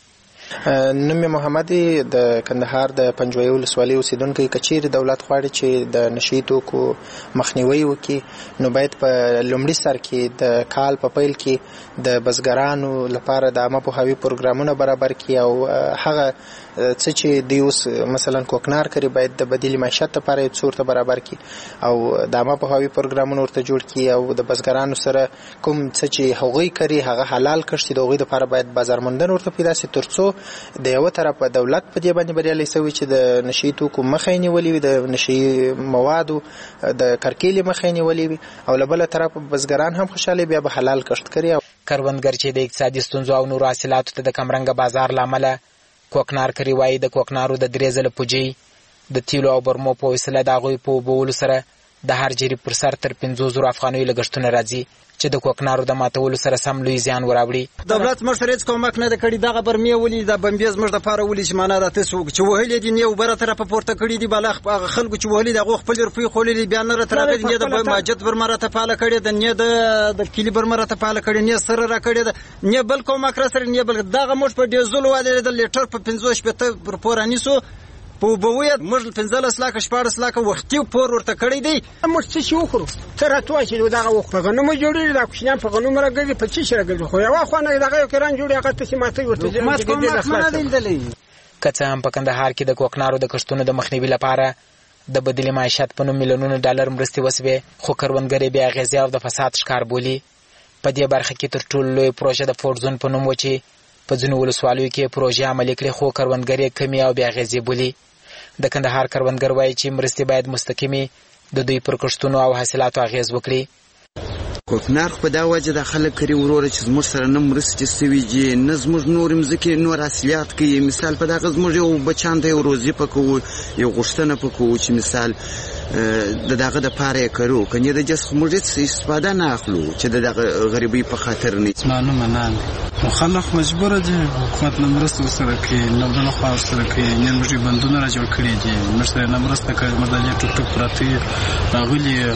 نوم محمد د کندهار د پنجوایي ولسوالۍ اوسیدونکی. کچیر دولت غواړي چې د نشي توکو مخنیوي وکړي نو باید په لومړي سر کې د کال په پیل کې د بزګرانو لپاره د عامه پوهاوي پروګرامونه برابر کړي او هغه څه چې دوی اوس مثلا کوکنار کوي باید د بدیل معیشت لپاره یې څورته برابر کړي او د عامه پوهاوي پروګرامونه ورته جوړ کړي او د بزګرانو سره کوم څه چې هغوی کوي هغه حلال کړي د هغوی لپاره باید بازار موندنه ورته پیدا شي ترڅو د یو طرف دولت په دې باندې بریالي شوی چې د نشي توکو مخه نیولې وي د نشي موادو د کرکیلې مخه نیولې وي او له بل طرف بزګران هم خوشاله بیا به حلال کښت کوي. کروندګر چې د اقتصادي ستونزو او نورو حاصلاتو ته د کمرنګ بازار لامل کوکنار کوي وایي د کوکنارو د 3000 پوجي د تیلو او برمو په وسیله د هغوی په بول سره د هر جری پر سر تر 500,000 افغانۍ لګښتونه راځي چې د کوکنارو د ماتولو سره سم لوی زیان وراوړي. دولت موږ سره هیڅ کومک نه کړی. دغه برمې ولې د بمبیز موږ د پاره ولې چې معنا راته څوک چې وهلې دي نه وبره طرف پورته کړی دي بلخ خلکو چې وهلې دغه خپل روپی خولې بیان نه ترغه نه د ماجد برمه راته پاله کړی د نه د کلی برمه راته پاله کړی نه سره را کړی نه بل کومک را سره نه بل دغه موږ په ډیزل واده د لیټر په 15 په پورانی سو په بوویت موږ 15 لک 14 لک وختي پور ورته کړی دی. موږ څه شو خورو تر اتو چې دغه وخت په غنمو جوړی دا کوشنه په غنمو راګرځي په چی سره ګرځي خو یو خو نه دغه کران جوړی هغه ته سیماتي ورته ما کوم نه دلدلې. کڅه هم په کندهار کې د کوکنارو د کښتونو د مخنیوي لپاره د بدیل معیشت په نوم میلیونونو ډالر مرستې وسوي خو کروندګر بیا غزي او د فساد ښکار بولی. په دې برخه کې تر ټولو لوی پروژه د فورزون په نوم و چې په ځینو ولسوالیو کې پروژه عملي کړې خو کروندګر کمی او بیا غزي بولی. د کندهار کروندګر وایي چې مرستې باید مستقیمي د دوی پر کښتونو او حاصلاتو اغیز وکړي. کوکنار په دا وجه د خلک کری وروره چې زموږ سره نه مرستې سوي دي نه زموږ نور مځکې نور حاصلات کوي. مثال په دغه زموږ یو بچیان ته یو روزي پکوو یو غوښتنه پکوو چې مثال د دغه د پاره کړو کني د جس موږ هیڅ استفاده نه اخلو چې دغه غریبي په خاطر نه معلومه نه نو خلک مجبور دي حکومت نه مرسته سره کوي نه بل خو سره کوي نه موږ بندونه را جوړ کړی دي موږ سره نه مرسته کوي موږ د ټیک ټاک پراتی راغلي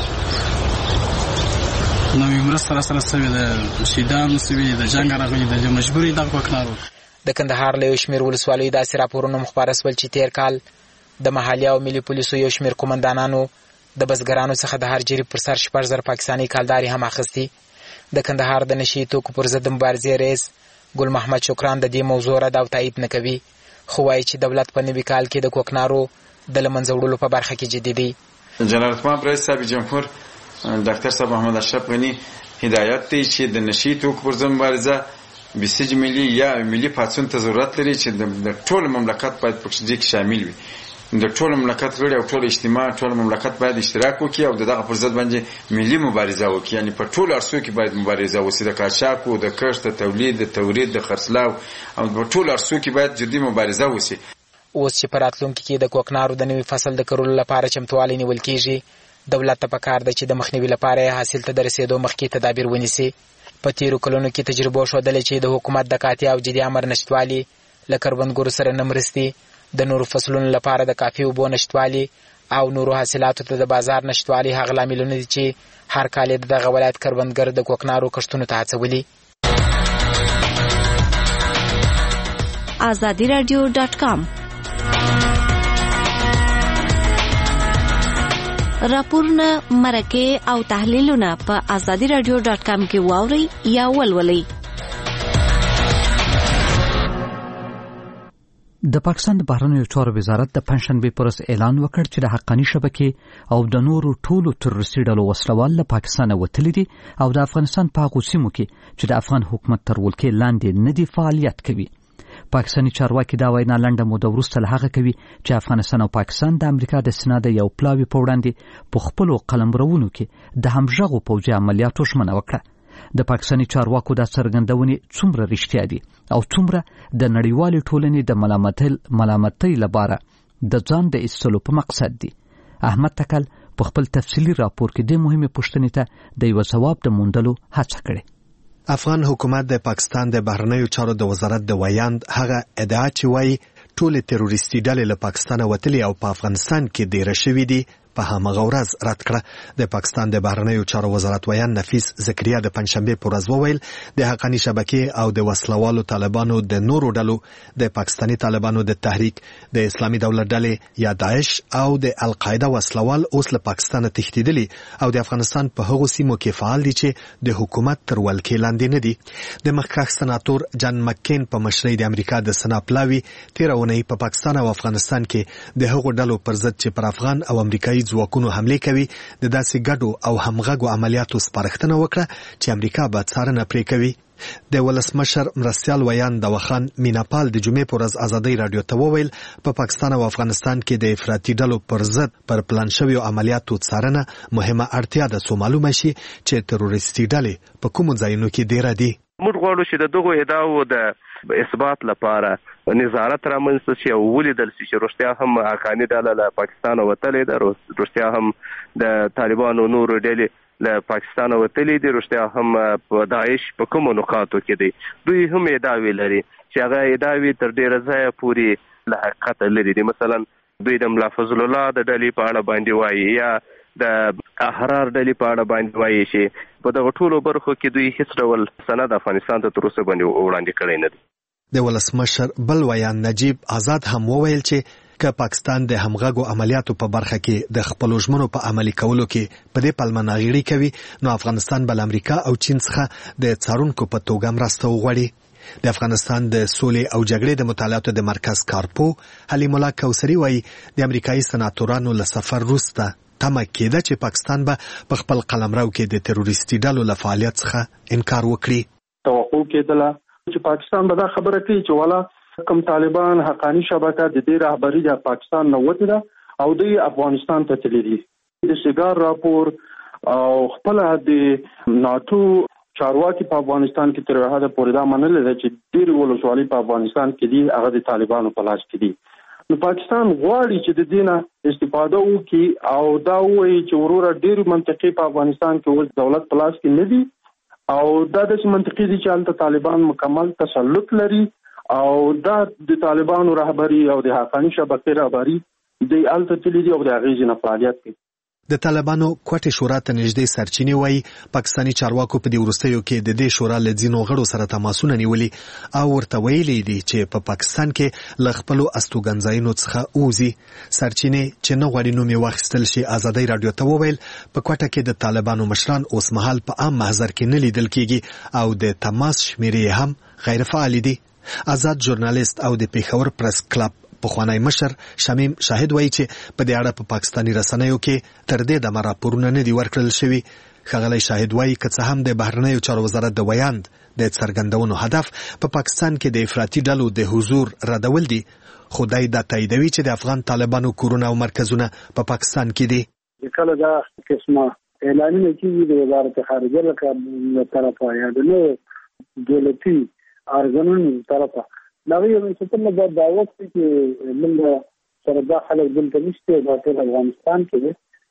نو مرسته سره سوي د سیدان سوي د جنگ راغلي د مجبوري د کوکنارو. د کندهار له شمیر ولسوالۍ د راپورونو مخبر سول چې تیر کال د محلي او ملي پولیسو یو شمیر قومندانانو د بزګرانو څخه د هر جری پر سر 4000 پاکستاني کالداري هم اخیستي. د کندهار د نشي توکو پر ضد مبارزې رئیس ګل محمد شکران د دې موضوع را دا تایید نه کوي خو وايي چې دولت په نوي کال کې د کوکنارو د لمنځه وړلو په برخه کې جدي دی. جنرال محمد رئیس صاحب جمهور ډاکټر صاحب محمد اشرف غنی هدایت دی چې د نشي توکو پر ضد مبارزه بسیج ملي یا ملي پاتون ته ضرورت لري چې د ټول مملکت باید پکې دې شامل وي. د ټول مملکت غړي او ټول اجتماع ټول مملکت باید اشتراک وکړي او دغه پر ضد باندې ملي مبارزه وکړي. یعنی په ټول ارسو کې باید مبارزه وشي د قاچاقو د کښت د تولید د تورید د خرڅلاو او په ټول ارسو کې باید جدي مبارزه وشي. اوس چې په راتلونکي کې د کوکنارو د نوي فصل د کرلو لپاره چمتووالی نیول کېږي دولت ته پکار ده چې د مخنیوي لپاره حاصل ته د رسیدو مخکې تدابیر ونیسي. په تیرو کلونو کې تجربه ښودلې چې د حکومت د قاطع او جدي امر نشټوالي له کروندګرو سره نه مرستې د نورو فصلونو لپاره د کافي اوبو نشټوالي او نورو حاصلاتو ته د بازار نشټوالي هغه لاملونه دي چې هر کال د دغه ولایت کروندګر د کوکنارو کښتونو ته هڅولي. azadiradio.com راپورونه مرکه او تحلیلونه په azadiradio.com کې واوري یا ولولئ. د پاکستان د بهرنیو چارو وزارت د پنځشنبه پر ورځ اعلان وکړ چې د حقاني شبکې او د نورو ټولو تروریستي ډلو وسلوال له پاکستان وتلي دي او د افغانستان په هغو سیمو کې چې د افغان حکومت تر ولکې لاندې نه دي فعالیت کوي. پاکستاني چارواکي دا وینا لنډه موده وروسته له هغه کوي چې افغانستان او پاکستان د امریکا د سناد یو پلاوي په وړاندې په خپلو قلمرونو کې د همغږو پوځي عملیاتو ژمنه وکړه. د پاکستاني چارواکو دا څرګندونې څومره رښتیا دي او څومره د نړیوالې ټولنې د ملامتۍ لپاره د ځان د ایستلو په مقصد دي. احمد تکل په خپل تفصیلي راپور کې د مهمه پوښتنې ته د یو ځواب د موندلو هڅه کړې. افغان حکومت د پاکستان د بهرنیو چارو د وزارت د ویاند هغه ادعا چې وایي ټول تروریستي ډلې له پاکستان وتلي او په افغانستان کې دېره شوي دي په همغه ورځ رد کړه. د پاکستان د بهرنیو چارو وزارت ویان نفیس زکریا د پنځشنبه پر ورځ وویل د حقانی شبکې او د وسلوالو طالبانو د نورو ډلو د پاکستانی طالبانو د تحریک د اسلامي دولت ډلې یا داعش او د القاعده وسلوال اوس له پاکستان تښتیدلي او د افغانستان په هغو سیمو کې فعال دي چې د حکومت تر ولکې لاندې نه دي. د مخکښ سناتور جان مکین په مشرۍ د امریکا د سنا پلاوي تیر اونۍ په پاکستان او افغانستان کې د هغو ډلو پر ضد چې پر افغان او امریکایي ځواکونو حمله کوي د داسې ګډو او همغږو عملیاتو سپارښتنه وکړه چې امریکا به څارنه پرې کوي. د ولسمشر مرستیال ویان داوخان میناپال د جمعې پر ورځ ازادي رادیو ته وویل په پاکستان او افغانستان کې د افراطي ډلو پر ضد پر پلان شویو عملیاتو څارنه مهمه اړتیا ده څو معلومه شي چې تروریستي ډلې په کومو ځایونو کې ډیره دي. موږ غواړو چې د دغو ادعاو د اثبات لپاره نظارت رامنځته شي او ولیدل شي چې رښتیا هم حقاني ډله له پاکستان وتلې ده، رښتیا هم د طالبانو نورو ډلې له پاکستان وتلې دي، رښتیا هم په داعش په کومو نقاطو کې دي. دوی هم ادعاوې لري چې هغه ادعاوې تر ډیره ځایه پورې له حقیقت لري دي. مثلا دوی د ملا فضل الله د ډلې په اړه باندې وایي یا د احرار ډلې په اړه باندې وایي چې په دغه ټولو برخو کې دوی هیڅ ډول سند افغانستان ته تر اوسه باندې وړاندې کړی نه دی. د ولسمشر بل ویان نجیب آزاد هم وویل چې که پاکستان د همغږو عملیاتو په برخه کې د خپلو ژمنو په عملي کولو کې په دې پلمه ناغېړي کوي نو افغانستان به له امریکا او چین څخه د څارونکو په توګه مرسته وغواړي. د افغانستان د سولې او جګړې د مطالعاتو د مرکز کارپو حلیم الله کوثري وایي د امریکایي سناتورانو له سفر وروسته تمه کېده چې پاکستان به په خپل قلمرو کې د تروریستي ډلو له فعالیت څخه انکار وکړي. توقع کېدله چې پاکستان به دا خبره کوي چې والا کوم طالبان حقانی شبکه د دې رهبری د پاکستان نه وته ده او د افغانستان ته تللی دي. د شګار راپور او خپل د ناتو چارواکي په افغانستان کې تر هغه پورې دا منل دي چې ډیر ولسوالۍ په افغانستان کې دي هغه د طالبانو په لاس کې دي. نو پاکستان غواړي چې د دینه استفاده وکړي او دا وایي چې وروره ډیر منطقي په افغانستان کې اوس دولت په لاس کې نه دي او دا د منطقي دي چې هلته طالبان مکمل تسلط لري او دا د طالبانو رهبری او د حقانی شبکې رهبری د هلته تللی دي او د هغې ځینې فعالیت کوي. د طالبانو کوټې شورا ته نږدې سرچینې وایي پاکستاني چارواکو په دې وروستیو کې د دې شورا له ځینو غړو سره تماسونه نیولي او ورته ویلي دي چې په پاکستان کې له خپلو استوګنځایونو څخه ووځي. سرچینې چې نه غواړي نوم یې واخیستل شي ازادي رادیو ته وویل په کوټه کې د طالبانو مشران اوس مهال په عام محضر کې نه لیدل کېږي او د تماس شمیرې هم غیر فعال دي. آزاد ژورنالیست او د پیښور پریس کلب پخوانی مشر شمیم شاهد وایي چې په دې اړه په پاکستاني رسنیو کې تر دې دمه راپورونه نه دي ورکړل شوي. ښاغلی شاهد وایي که څه هم د بهرنیو چارو وزارت د ویاند د څرګندونو هدف په پاکستان کې د افراطي ډلو د حضور ردول دي خو دی دا تاییدوي چې د افغان طالبانو کورونه او مرکزونه په پاکستان کې دي. کله دا قسمه اعلانونه کیږي د وزارت خارجه له طرفه یا د دولتي ارګانونو طرفه دا ویل چې څنګه دا دعوت چې موږ سره دا خلک دلته نشته د افغانستان کې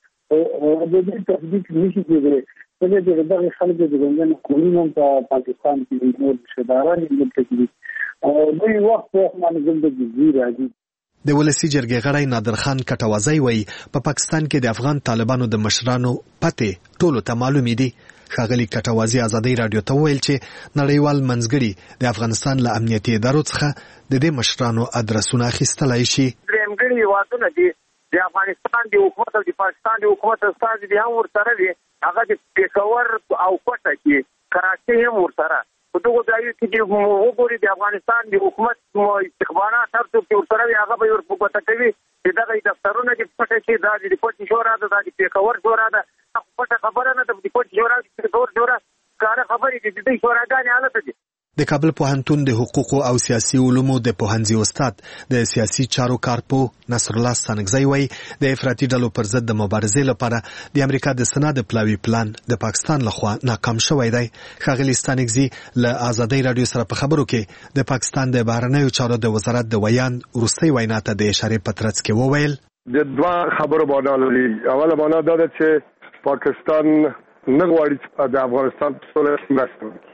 او د دې تصدیق نشي کېږي چې دغه خلک د ګوندونو قانون په پاکستان کې نور شداران دلته کې او دوی وخت باندې زندګي راځي. د ولسی جرګې غړی نادر خان کټوازی وایي په پاکستان کې د افغان طالبانو د مشرانو پته ټولو ته معلومې دي. ښاغلي کټوازی ازادي رادیو ته ویل چې نړیوال منځګړي د افغانستان له امنیتي ادارو څخه د دې مشرانو ادرسونه اخیستلای شي. درېمګړي هیوادونه دي د افغانستان د حکومت او د پاکستان د حکومت استازي دي هم ورسره دي هغه د پیښور او کوټه کې کراچۍ هم ورسره په دغو ځایو کې چې وګوري د افغانستان د حکومت استخبارات هر څوک چې ورسره وي هغه به ورپه ګوته کوي چې دغه دفترونه چې پټه شي دا د پټې شورا ده دا د پیښور شورا ده پټه خبره نه ده د پټې شورا د پیښور شورا ښکاره خبرې دي د دې شوراګانې هلته دي. د کابل پوهنتون د حقوقو او سیاسي علومو د پوهنځي استاد د سیاسي چارو کارپو نصر الله ستانکزی وایي د افراطي ډلو پر ضد د مبارزې لپاره د امریکا د سنا د پلاوي پلان د پاکستان لخوا ناکام شوی دی. ښاغلي ستانکزی له ازادي رادیو سره په خبرو کې د پاکستان د بهرنیو چارو د وزارت د ویاند وروستۍ وینا ته د اشارې په ترڅ کې وویل د دوه خبرو باندې لري. اوله معنا دا ده چې پاکستان نه غواړي د افغانستان په سوله کې مرسته وکړي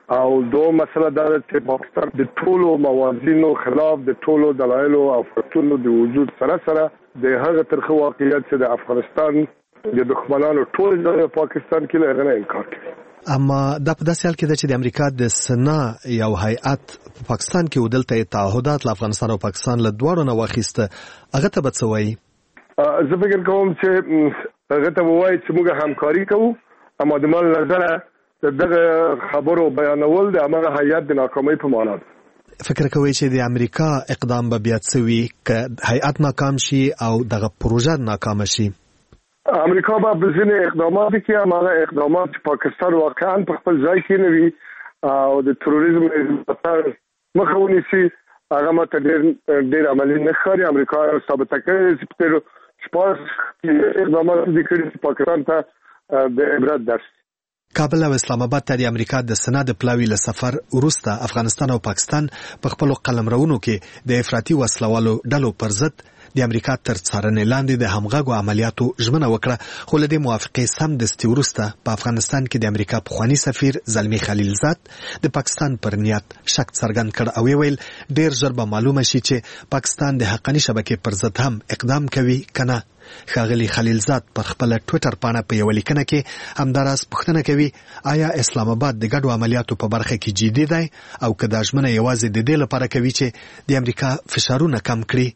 او دوه مسله دا ده چې پاکستان د ټولو موازینو خلاف د ټولو دلایلو او فکتورونو د وجود سره د هغه ترخه واقعیت چې د افغانستان د دښمنانو ټول د پاکستان کې له غنه انکار کوي. اما دا په داسې حال کې ده چې د امریکا د سنا یو هیئت په پاکستان کې ودلته تعهدات له افغانستان او پاکستان له دواړو نه واخیسته، هغه ته به څه وایي؟ زه فکر کوم چې هغه ته وایي چې موږ همکاري کوو، اما د مال نظره دغه خبرو بیانول د هغه هیئت د ناکامۍ په معنا ده. فکر کوي چې د امریکا اقدام به بیا څه وي که هیئت ناکام شي او دغه پروژه ناکام شي؟ امریکا به ځینې اقدامات کوي، هغه اقدامات چې پاکستان واقعا په خپل ځای کې نه وي او د تروریزم مخه ونیسي، هغه ماته ډېر عملي نه ښکاري. امریکا ثابته کړې چې په شپږ اقدامات دي کړي چې پاکستان ته د عبرت درس. کابل او اسلام آباد ته د امریکا د سنا د پلاوي له سفر وروسته افغانستان او پاکستان په خپل قلمرونو کې د افراطي وسلوالو ډلو پر ضد د امریکا تر څارنې لاندې د همغږو عملیاتو ژمنه وکړه، خو له دې موافقې سمدستي وروسته په افغانستان کې د امریکا پخوانی سفیر زلمی خلیلزاد د پاکستان پر نیت شک څرګند کړ او ویل ډېر ژر به معلومه شي چې پاکستان د حقاني شبکې پر ضد هم اقدام کوي کنه. ښاغلي خلیلزاد پر خپل ټویټر پاڼه په یو لیکنه کې همداراز پوښتنه کوي آیا اسلام آباد د ګډو عملیاتو په برخه کې جدي دی او که دا ژمنه یوازې د دې لپاره کوي چې د امریکا فشارونه کم کړي.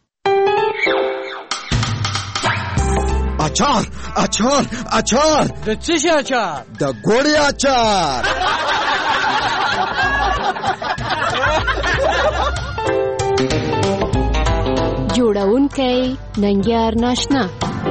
اچار اچار اچار د څه شي اچار؟ د ګوړې اچار. جوړونکی ننګیار ناشنا.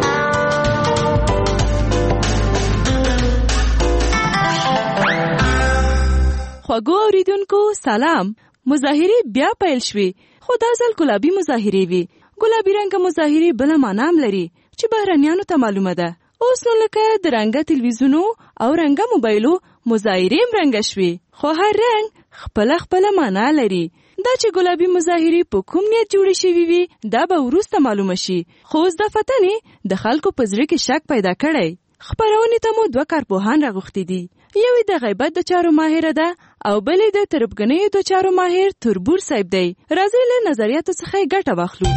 خوږو اوریدونکو سلام. مظاهرې بیا پیل شوې، خو دا ځل ګلابي مظاهرې وي. ګلابي رنګه مظاهرې بله معنا هم لري چې بهرنیانو ته معلومه ده. اوس نو لکه د رنګه تلویزیونو او رنګه موبایلو مظاهرې هم رنګه شوې، خو هر رنګ خپله معنا لري. دا چې ګلابي مظاهرې په کوم نیت جوړې شوي وي دا به وروسته معلومه شي، خو اوس د فتنې د خلکو په زړه کې شک پیدا کړی. خپرونې ته مو 2 کارپوهان راغوښتي دي، یوې د غیبت د چارو ماهره ده او بلې د تربګنیو د چارو ماهر تربور صاحب دی. راځئ له نظریاتو څخه یې ګټه واخلو.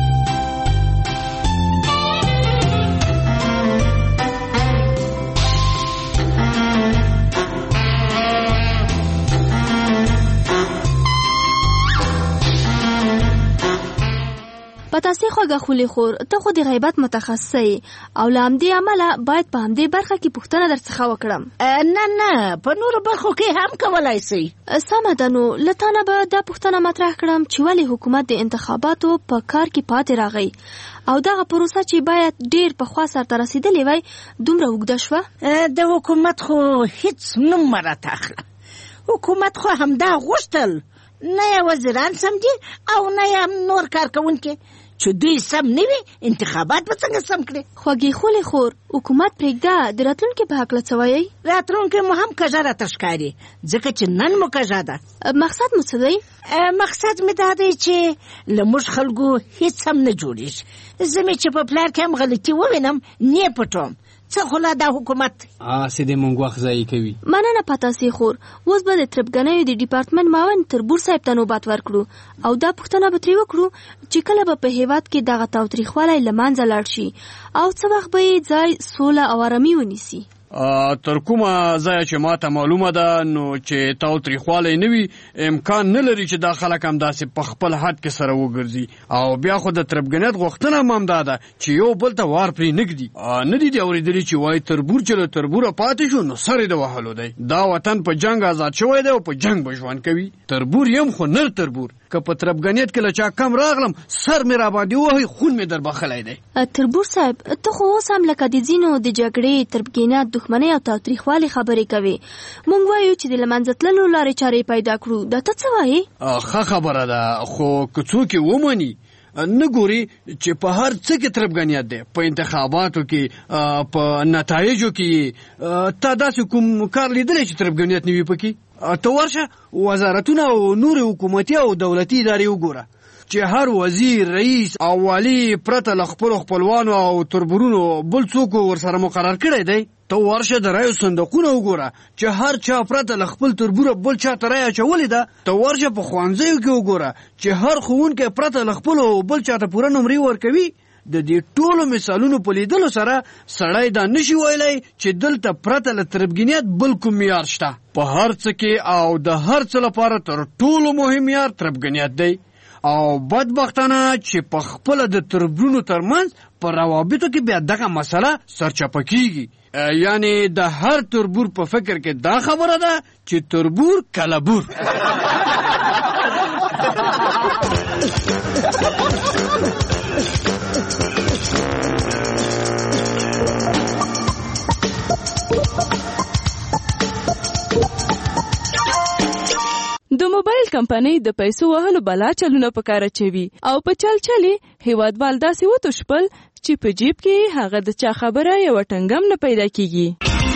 پتاسې خوږه خولي خور، ته خو د غیبت متخصص یې او له همدې امله باید په همدې برخه کې پوښتنه درڅخه وکړم. نه په نورو برخو کې هم کولای شي. سمه ده، نو له تا نه به دا پوښتنه مطرح کړم چې ولې حکومت د انتخاباتو په کار کې پاتې راغی او دغه پروسه چې باید ډېر پخوا سرته رسېدلې وای دومره اوږده شوه؟ د حکومت خو هیڅ نوم مه راته اخله. حکومت خو همدا غوښتل، نه یې وزیران سم دي او نه یې نور کارکوونکي. چې دوی سم نه وي انتخابات به څنګه سم کړي؟ خوږې خولې خور، حکومت پرېږده، د راتلونکي په هکله څه وایئ؟ راتلونکي مو هم کږه راته ښکاري، ځکه چې نن مو کږه ده. مقصد مو څه دی؟ مقصد مې دا دی چې له موږ خلکو هیڅ هم نه جوړېږي. زه مې چې په پلار کې هم غلطي ووینم نه پټوم. څه خو لا دا حکومت آسې د مونږ وخت ضایع کوي. مننه پتاسې خور. اوس به د تربګنیو د ډیپارټمنټ معاون تربور صاحب ته نوبت ورکړو او دا پوښتنه به ترې وکړو چې کله به په هېواد کې دغه تاوتریخوالی له منځه لاړ شي او څه وخت به یې ځای سوله او ارامي ونیسي. تر کومه ځایه چې ماته معلومه ده نو چې تاوتریخوالی نه وي، امکان نه لري چې دا خلک همداسې په خپل حد کې سره وګرځي. او بیا خو د تربګنیت غوښتنه هم همدا ده چې یو بل ته وار پرې نه ږدي. نه دي اورېدلي چې وایي تربور چې له تربوره پاتې شو نو سر یې د وهلو دی. دا وطن په جنګ آزاد شوی دی او په جنګ به ژوند کوي. تربور یم خو نر تربور، که په تربګنیت کې له چا کم راغلم سر مې راباندې وهي، خون مې در بخلی دی. تربور صاحب، ته خو اوس هم لکه د ځینو د جګړې، تربګنیت، دښمنۍ او تاوتریخوالي خبرې کوي. موږ وایو چې د له منځه تللو لارې چارې پیدا کړو. دا ته څه وایې؟ ښه خبره ده، خو که څوک یې ومني نه ګوري چې په هر څه کې تربګنیت دی، په انتخاباتو کې، په نتایجو کې. تا داسې کوم کار لیدلی چې تربګنیت نه وي پکې؟ ته ورشه وزارتونه او نور حکومتي او دولتي ادارې وګوره چې هر وزیر، رئیس او والی پرته له خپلو خپلوانو او تربورونو بل څوک ورسره مقرر کړی دی. ته ورشه د رایو صندوقونه وګوره چې هر چا پرته له خپل تربوره بل چا ته رایه اچولې ده. ته ورشه په ښوونځیو کې وګوره چې هر ښوونکی پرته له خپلو بل چا ته پوره نمرې ورکوي. د دې ټولو مثالونو په لیدلو سره سړی دا نشي ویلی چې دلته پرته له تربګنیت بل کوم معیار شته. په هر څه کې او د هر څه لپاره تر ټولو مهم معیار تربګنیت دی. او بدبختانه چې په خپله د تربورونو ترمنځ په روابطو کې بیا دغه مسله سرچپه کیږي. یعنی د هر تربور په فکر کې دا خبره ده چې تربور کلبور. د موبایل کمپنۍ د پیسو وهلو بلا چلونه په کار اچوي او په چل چلې هیوادوال داسې وتښپل چې په جیب کې هغه د چا خبره یوه ټنګم نه پیدا کیږي.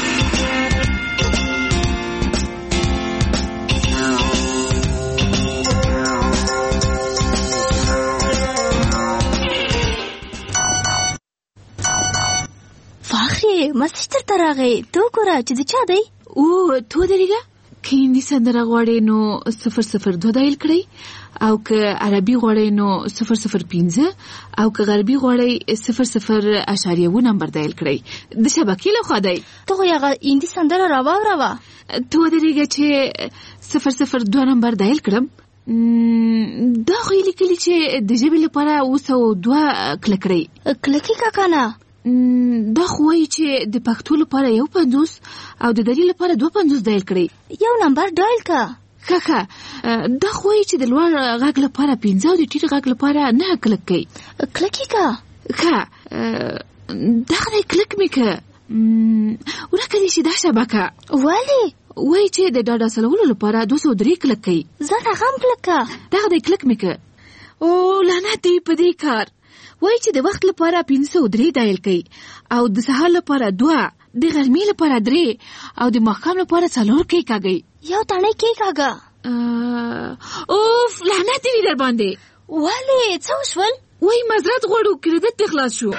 فاخرې مسج درته راغی، ته وګوره چې د چا دی. او تو درېږه که هندي سندره غواړې نو 002 دایل کړئ، او که عربي غواړئ نو 005 او که غربي غواړئ 00.1 نمبر دایل کړئ. د شبکې له خوا دی. ته خو هغه هندي سندره راواوروه. ته ودرېږه چې 002 نمبر دایل کړم. دا خو یې لیکلي چې د ژبې لپاره 202 کلک کړئ. کلکې کاکا نه، دا خو وایي چې د پښتو لپاره 150 او د دري لپاره 250 دایل کړئ. یو نمبر دایل کا. ښه دا خو وایي چې د لوړ غږ لپاره 15 او د ټیټ غږ لپاره 9 کلک کړئ. کلکې کا. ښه دغه دی کلک مې که ورکه دې شي دا شبکه. ولې؟ وایي چې د ډاډا سلولو لپاره 203 کلک کړئ. زه هغه هم کلک کا. دغه دی کلک مې که. او لعنت دی په دې کار. وایي چې د وخت لپاره 503 دایل کړئ او د سهار لپاره 2، د غرمې لپاره 3 او د ماښام لپاره 4 کې کاږئ. یو تڼۍ کې کاږه. اوف لعنت دی در باندې. ولې څه وشول؟ وایي معذرت غواړو کریډټ دې خلاص شو.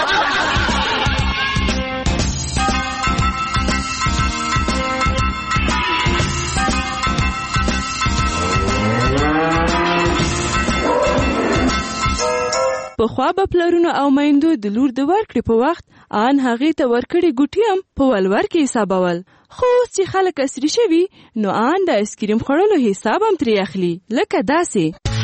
پخوا به پلرونو او میندو د لور د ورکړې په وخت ان هغې ته ورکړې ګوټي هم په ولور کې حسابول. خو اوس چې خلک عصري شوي نو ان د آیسکریم خوړلو حساب هم ترې اخلي. لکه داسې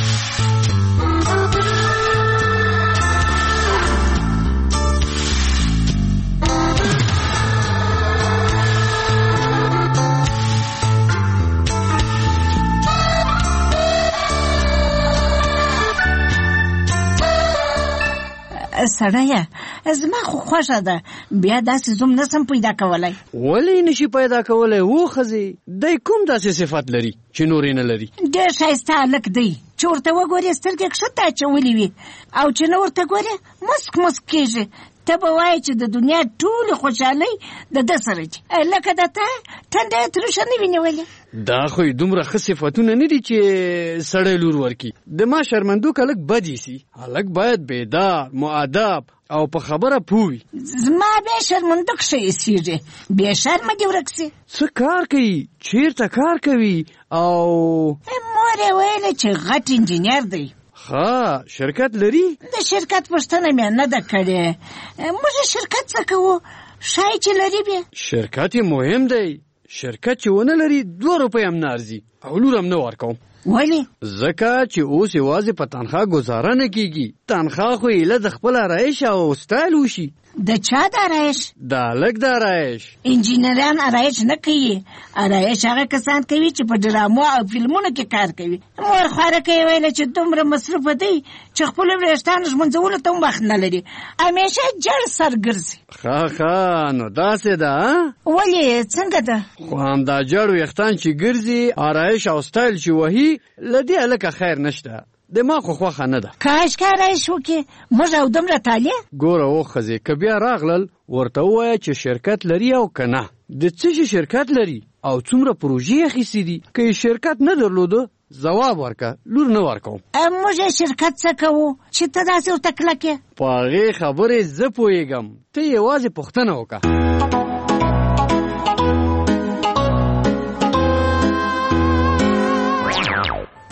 سړیه زما خو خوښه ده، بیا داسې زوم نسم پیدا کولی. ولې نشي پیدا کولی؟ و ښځې دی کوم داسې صفت لري چې نورې نه لري؟ ډېر ښایسته هلک دی چې ورته وګورې سترګې کښته اچولې وي او چې نه ورته ګورې مسک مسک کېږي. ته به وایې چې د دنیا ټولې خوشحالۍ د ده سره دي. لکه د ته ټنډه یې تروشه نه وي نیولې. دا خو یې دومره ښه صفتونه نه دي چې سړی لور ورکي. د ما شرمندو که هلک بد ایسي، هلک باید بیدار، مؤدب او په خبره پوه وي. زما بیا شرمندوک ښه ایسېږي، بې شرمه دې ورک سي. څه کار کوي؟ چېرته کار کوي؟ او مور یې ویلې چې غټ انجینر دی. ښه شرکت لري؟ د شرکت پوښتنه مې نه ده کړې. موږ شرکت څه کوو؟ ښایي چې لري بیا. شرکت یې مهم دی. شرکت چې ونه لري 2 روپۍ هم نه ارزي او لور هم نه ورکوم. ولې؟ ځکه چې اوس یوازې په تنخواه ګزاره نه کېږي. تنخواه خو ایله د خپل آرایش او سټایل وشي. د چا د آرایش؟ د هلک د آرایش. انجینران آرایش نه کوي. آرایش هغه کسان کوي چې په ډرامو او فلمونو کې کار کوي. مور خوارکه یې ویله چې دومره مصروفه دی چې خپلو وریښتانو ږمنځولو ته هم وخت نه لري، همیشه جړ سر ګرځي. ښه نو داسې ده. ولې څنګه ده؟ خو همدا جړ ویښتان چې ګرځي، آرایش او سټایل چې وهي، له دې هلکه خیر نشته. د ما خو خوښه نه ده. کاش که آرایش وکړي موږ او دومره طالع. ګوره وښځې که بیا راغلل ورته ووایه چې شرکت لري او که نه، د څه شي شرکت لري او څومره پروژې اخیستې دي. که یې شرکت نه درلوده ځواب ورکه، لور نه ورکوم. موږ شرکت څه کوو چې ته داسې ورته کلک یې؟ په هغې خبرې زه پوهېږم، ته یوازې پوښتنه وکړه.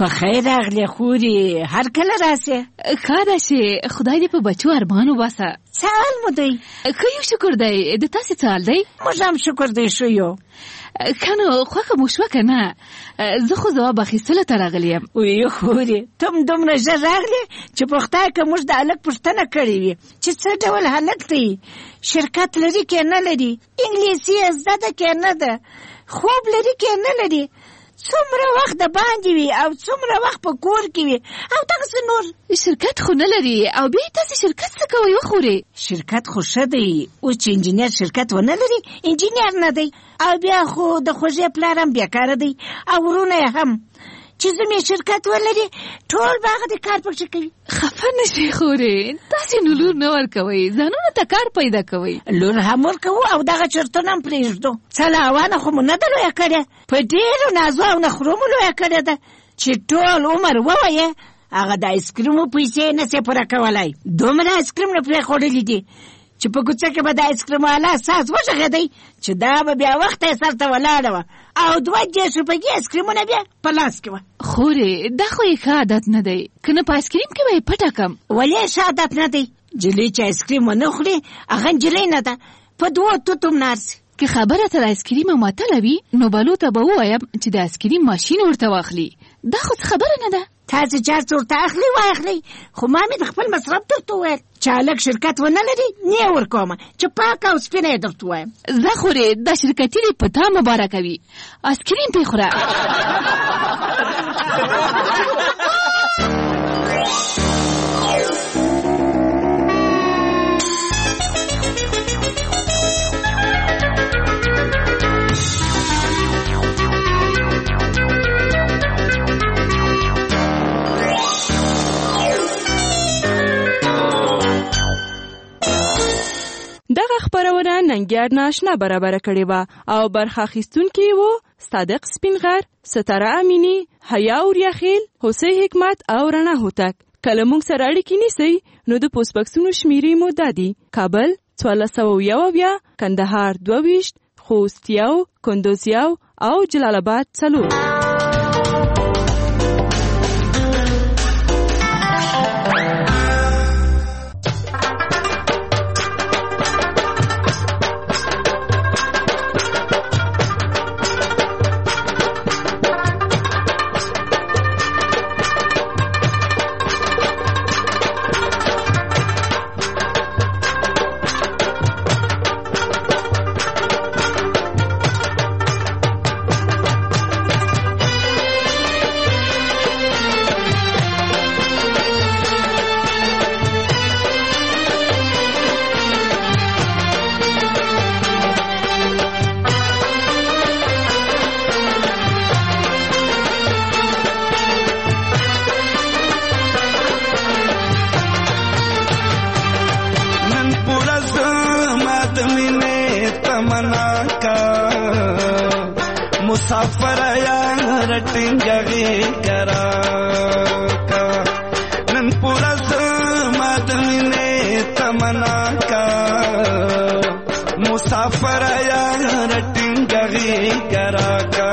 په خیر راغلی خورې، هر کله راسې. ښه ده چې خدای دې په بچو ارمان وباسه. څه حال مو دی؟ ښه یو شکر دی. د تاسې څه حال دی؟ موږ هم شکر دی ښه یو. ښه نو خوښه مو شوه که نه؟ زه خو ځواب اخیستلو ته راغلی یم. وی خورې ته هم دومره ژر راغلې چې په خدای که موږ د هلک پوښتنه کړې وي چې څه ډول هلک دی، شرکت لري که نه لري، انګلیسي یې زده ده که نه ده، خوب لري که نه لري، څومره وخت د باندې وي او څومره وخت په کور کې وي او دغسې نور. شرکت خو نه لري او بیا تاسې شرکت څه کوئ وخورې؟ شرکت خو ښه دی، اوس چې انجینر شرکت ونه لري انجینر نه دی، او بیا خو د خوږې پلار هم بیکاره دی او ورونه یې هم چې زوم یې شرکت ولري ټول به هغه د کار پکې کوي. خفه نه شئ خورې، تاسې نو لور نه ورکوئ، ځانونو ته کار پیدا کوئ. لور هم ورکوو او دغه چرتونه هم پرېږدو. څه له اوانه خو مو نه ده لویه کړې، په ډېرو نازو او نخرو مو لویه کړې ده چې ټول عمر ووایې هغه د آیسکریمو پیسې نه سې پوره کولی. دومره آیسکریم نه پرې خوړلي دي چې په کوڅه کې به د آیسکریم والا ساز وغږېدی چې دا به بیا وخته یې سر ته ولاړه وه او 2 روپۍ آیسکریمونه بیا په لاس کې وه. خورې دا خو یې ښه عادت نه دی، که نه په آیسکریم کې به یې پټه کړم. ولې ښه عادت نه دی؟ نجلۍ چې آیسکریم ونه خوري هغه نجلۍ نه ده، په 2 توتو هم نارسي. که خبره تر آیسکریم ماتله وي نو بلو ته به ووایم چې د آیسکریم ماشین ورته واخلي. دا خو څه خبره نه ده. تاسې چې هر څه ورته اخلي واخلئ، خو ما مې د خپل مصرف درته وویل چې هلک شرکت ونه لري نه یې ورکومه، چې پاکه او سپینه یې درته ووایم. زه خورې دا شرکتي دې په تا مبارکه وي، آیسکریم پې خوره. دغه خبرونه ننګیاډ ناشنا برابر کړې وه او برخه اخیستونکي وو صادق سپینغر، ستاره امینی، حیا اوریاخیل، حسین حکمت او رڼا هوتک. کله موږ سره اړیکې نیسئ نو د پوسټ بکسونو شمیرې مو دا دي: کابل 1401، کندهار 22، خوست 1، کندوز 1 او جلال آباد 4. مسافر یار ټینګوي کرا کا نن پورا زمات مینه تمنا کا مسافر یار ټینګوي کرا کا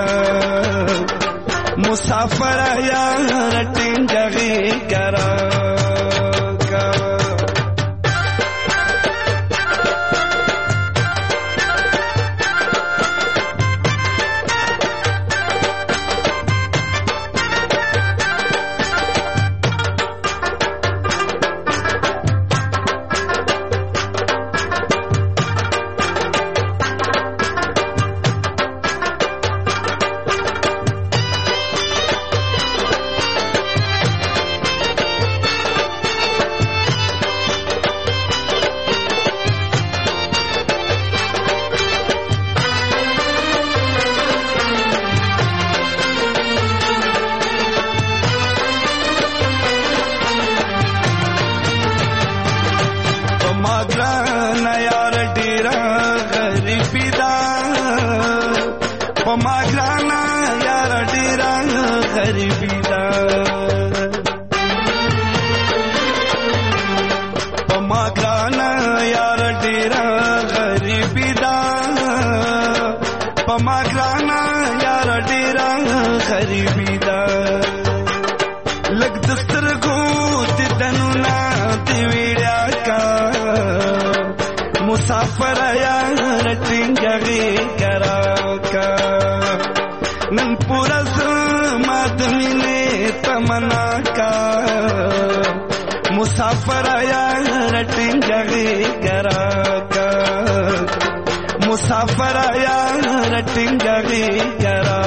مسافر یار ټینګوي کرا مسافر یار ټینګغي کرا کا نن پورا زما د مینې تمنا کا مسافر یار ټینګغي کرا کا مسافر یار ټینګغي کرا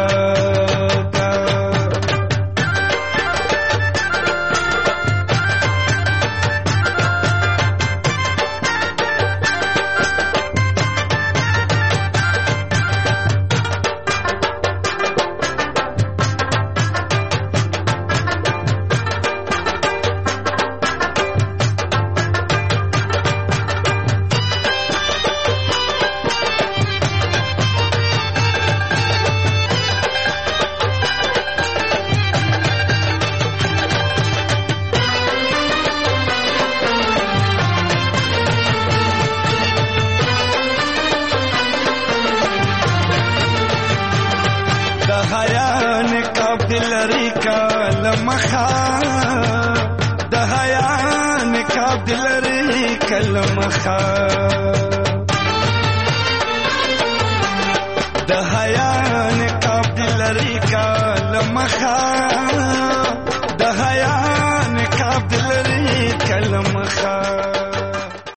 د حیا نقاب دلری کا لمخا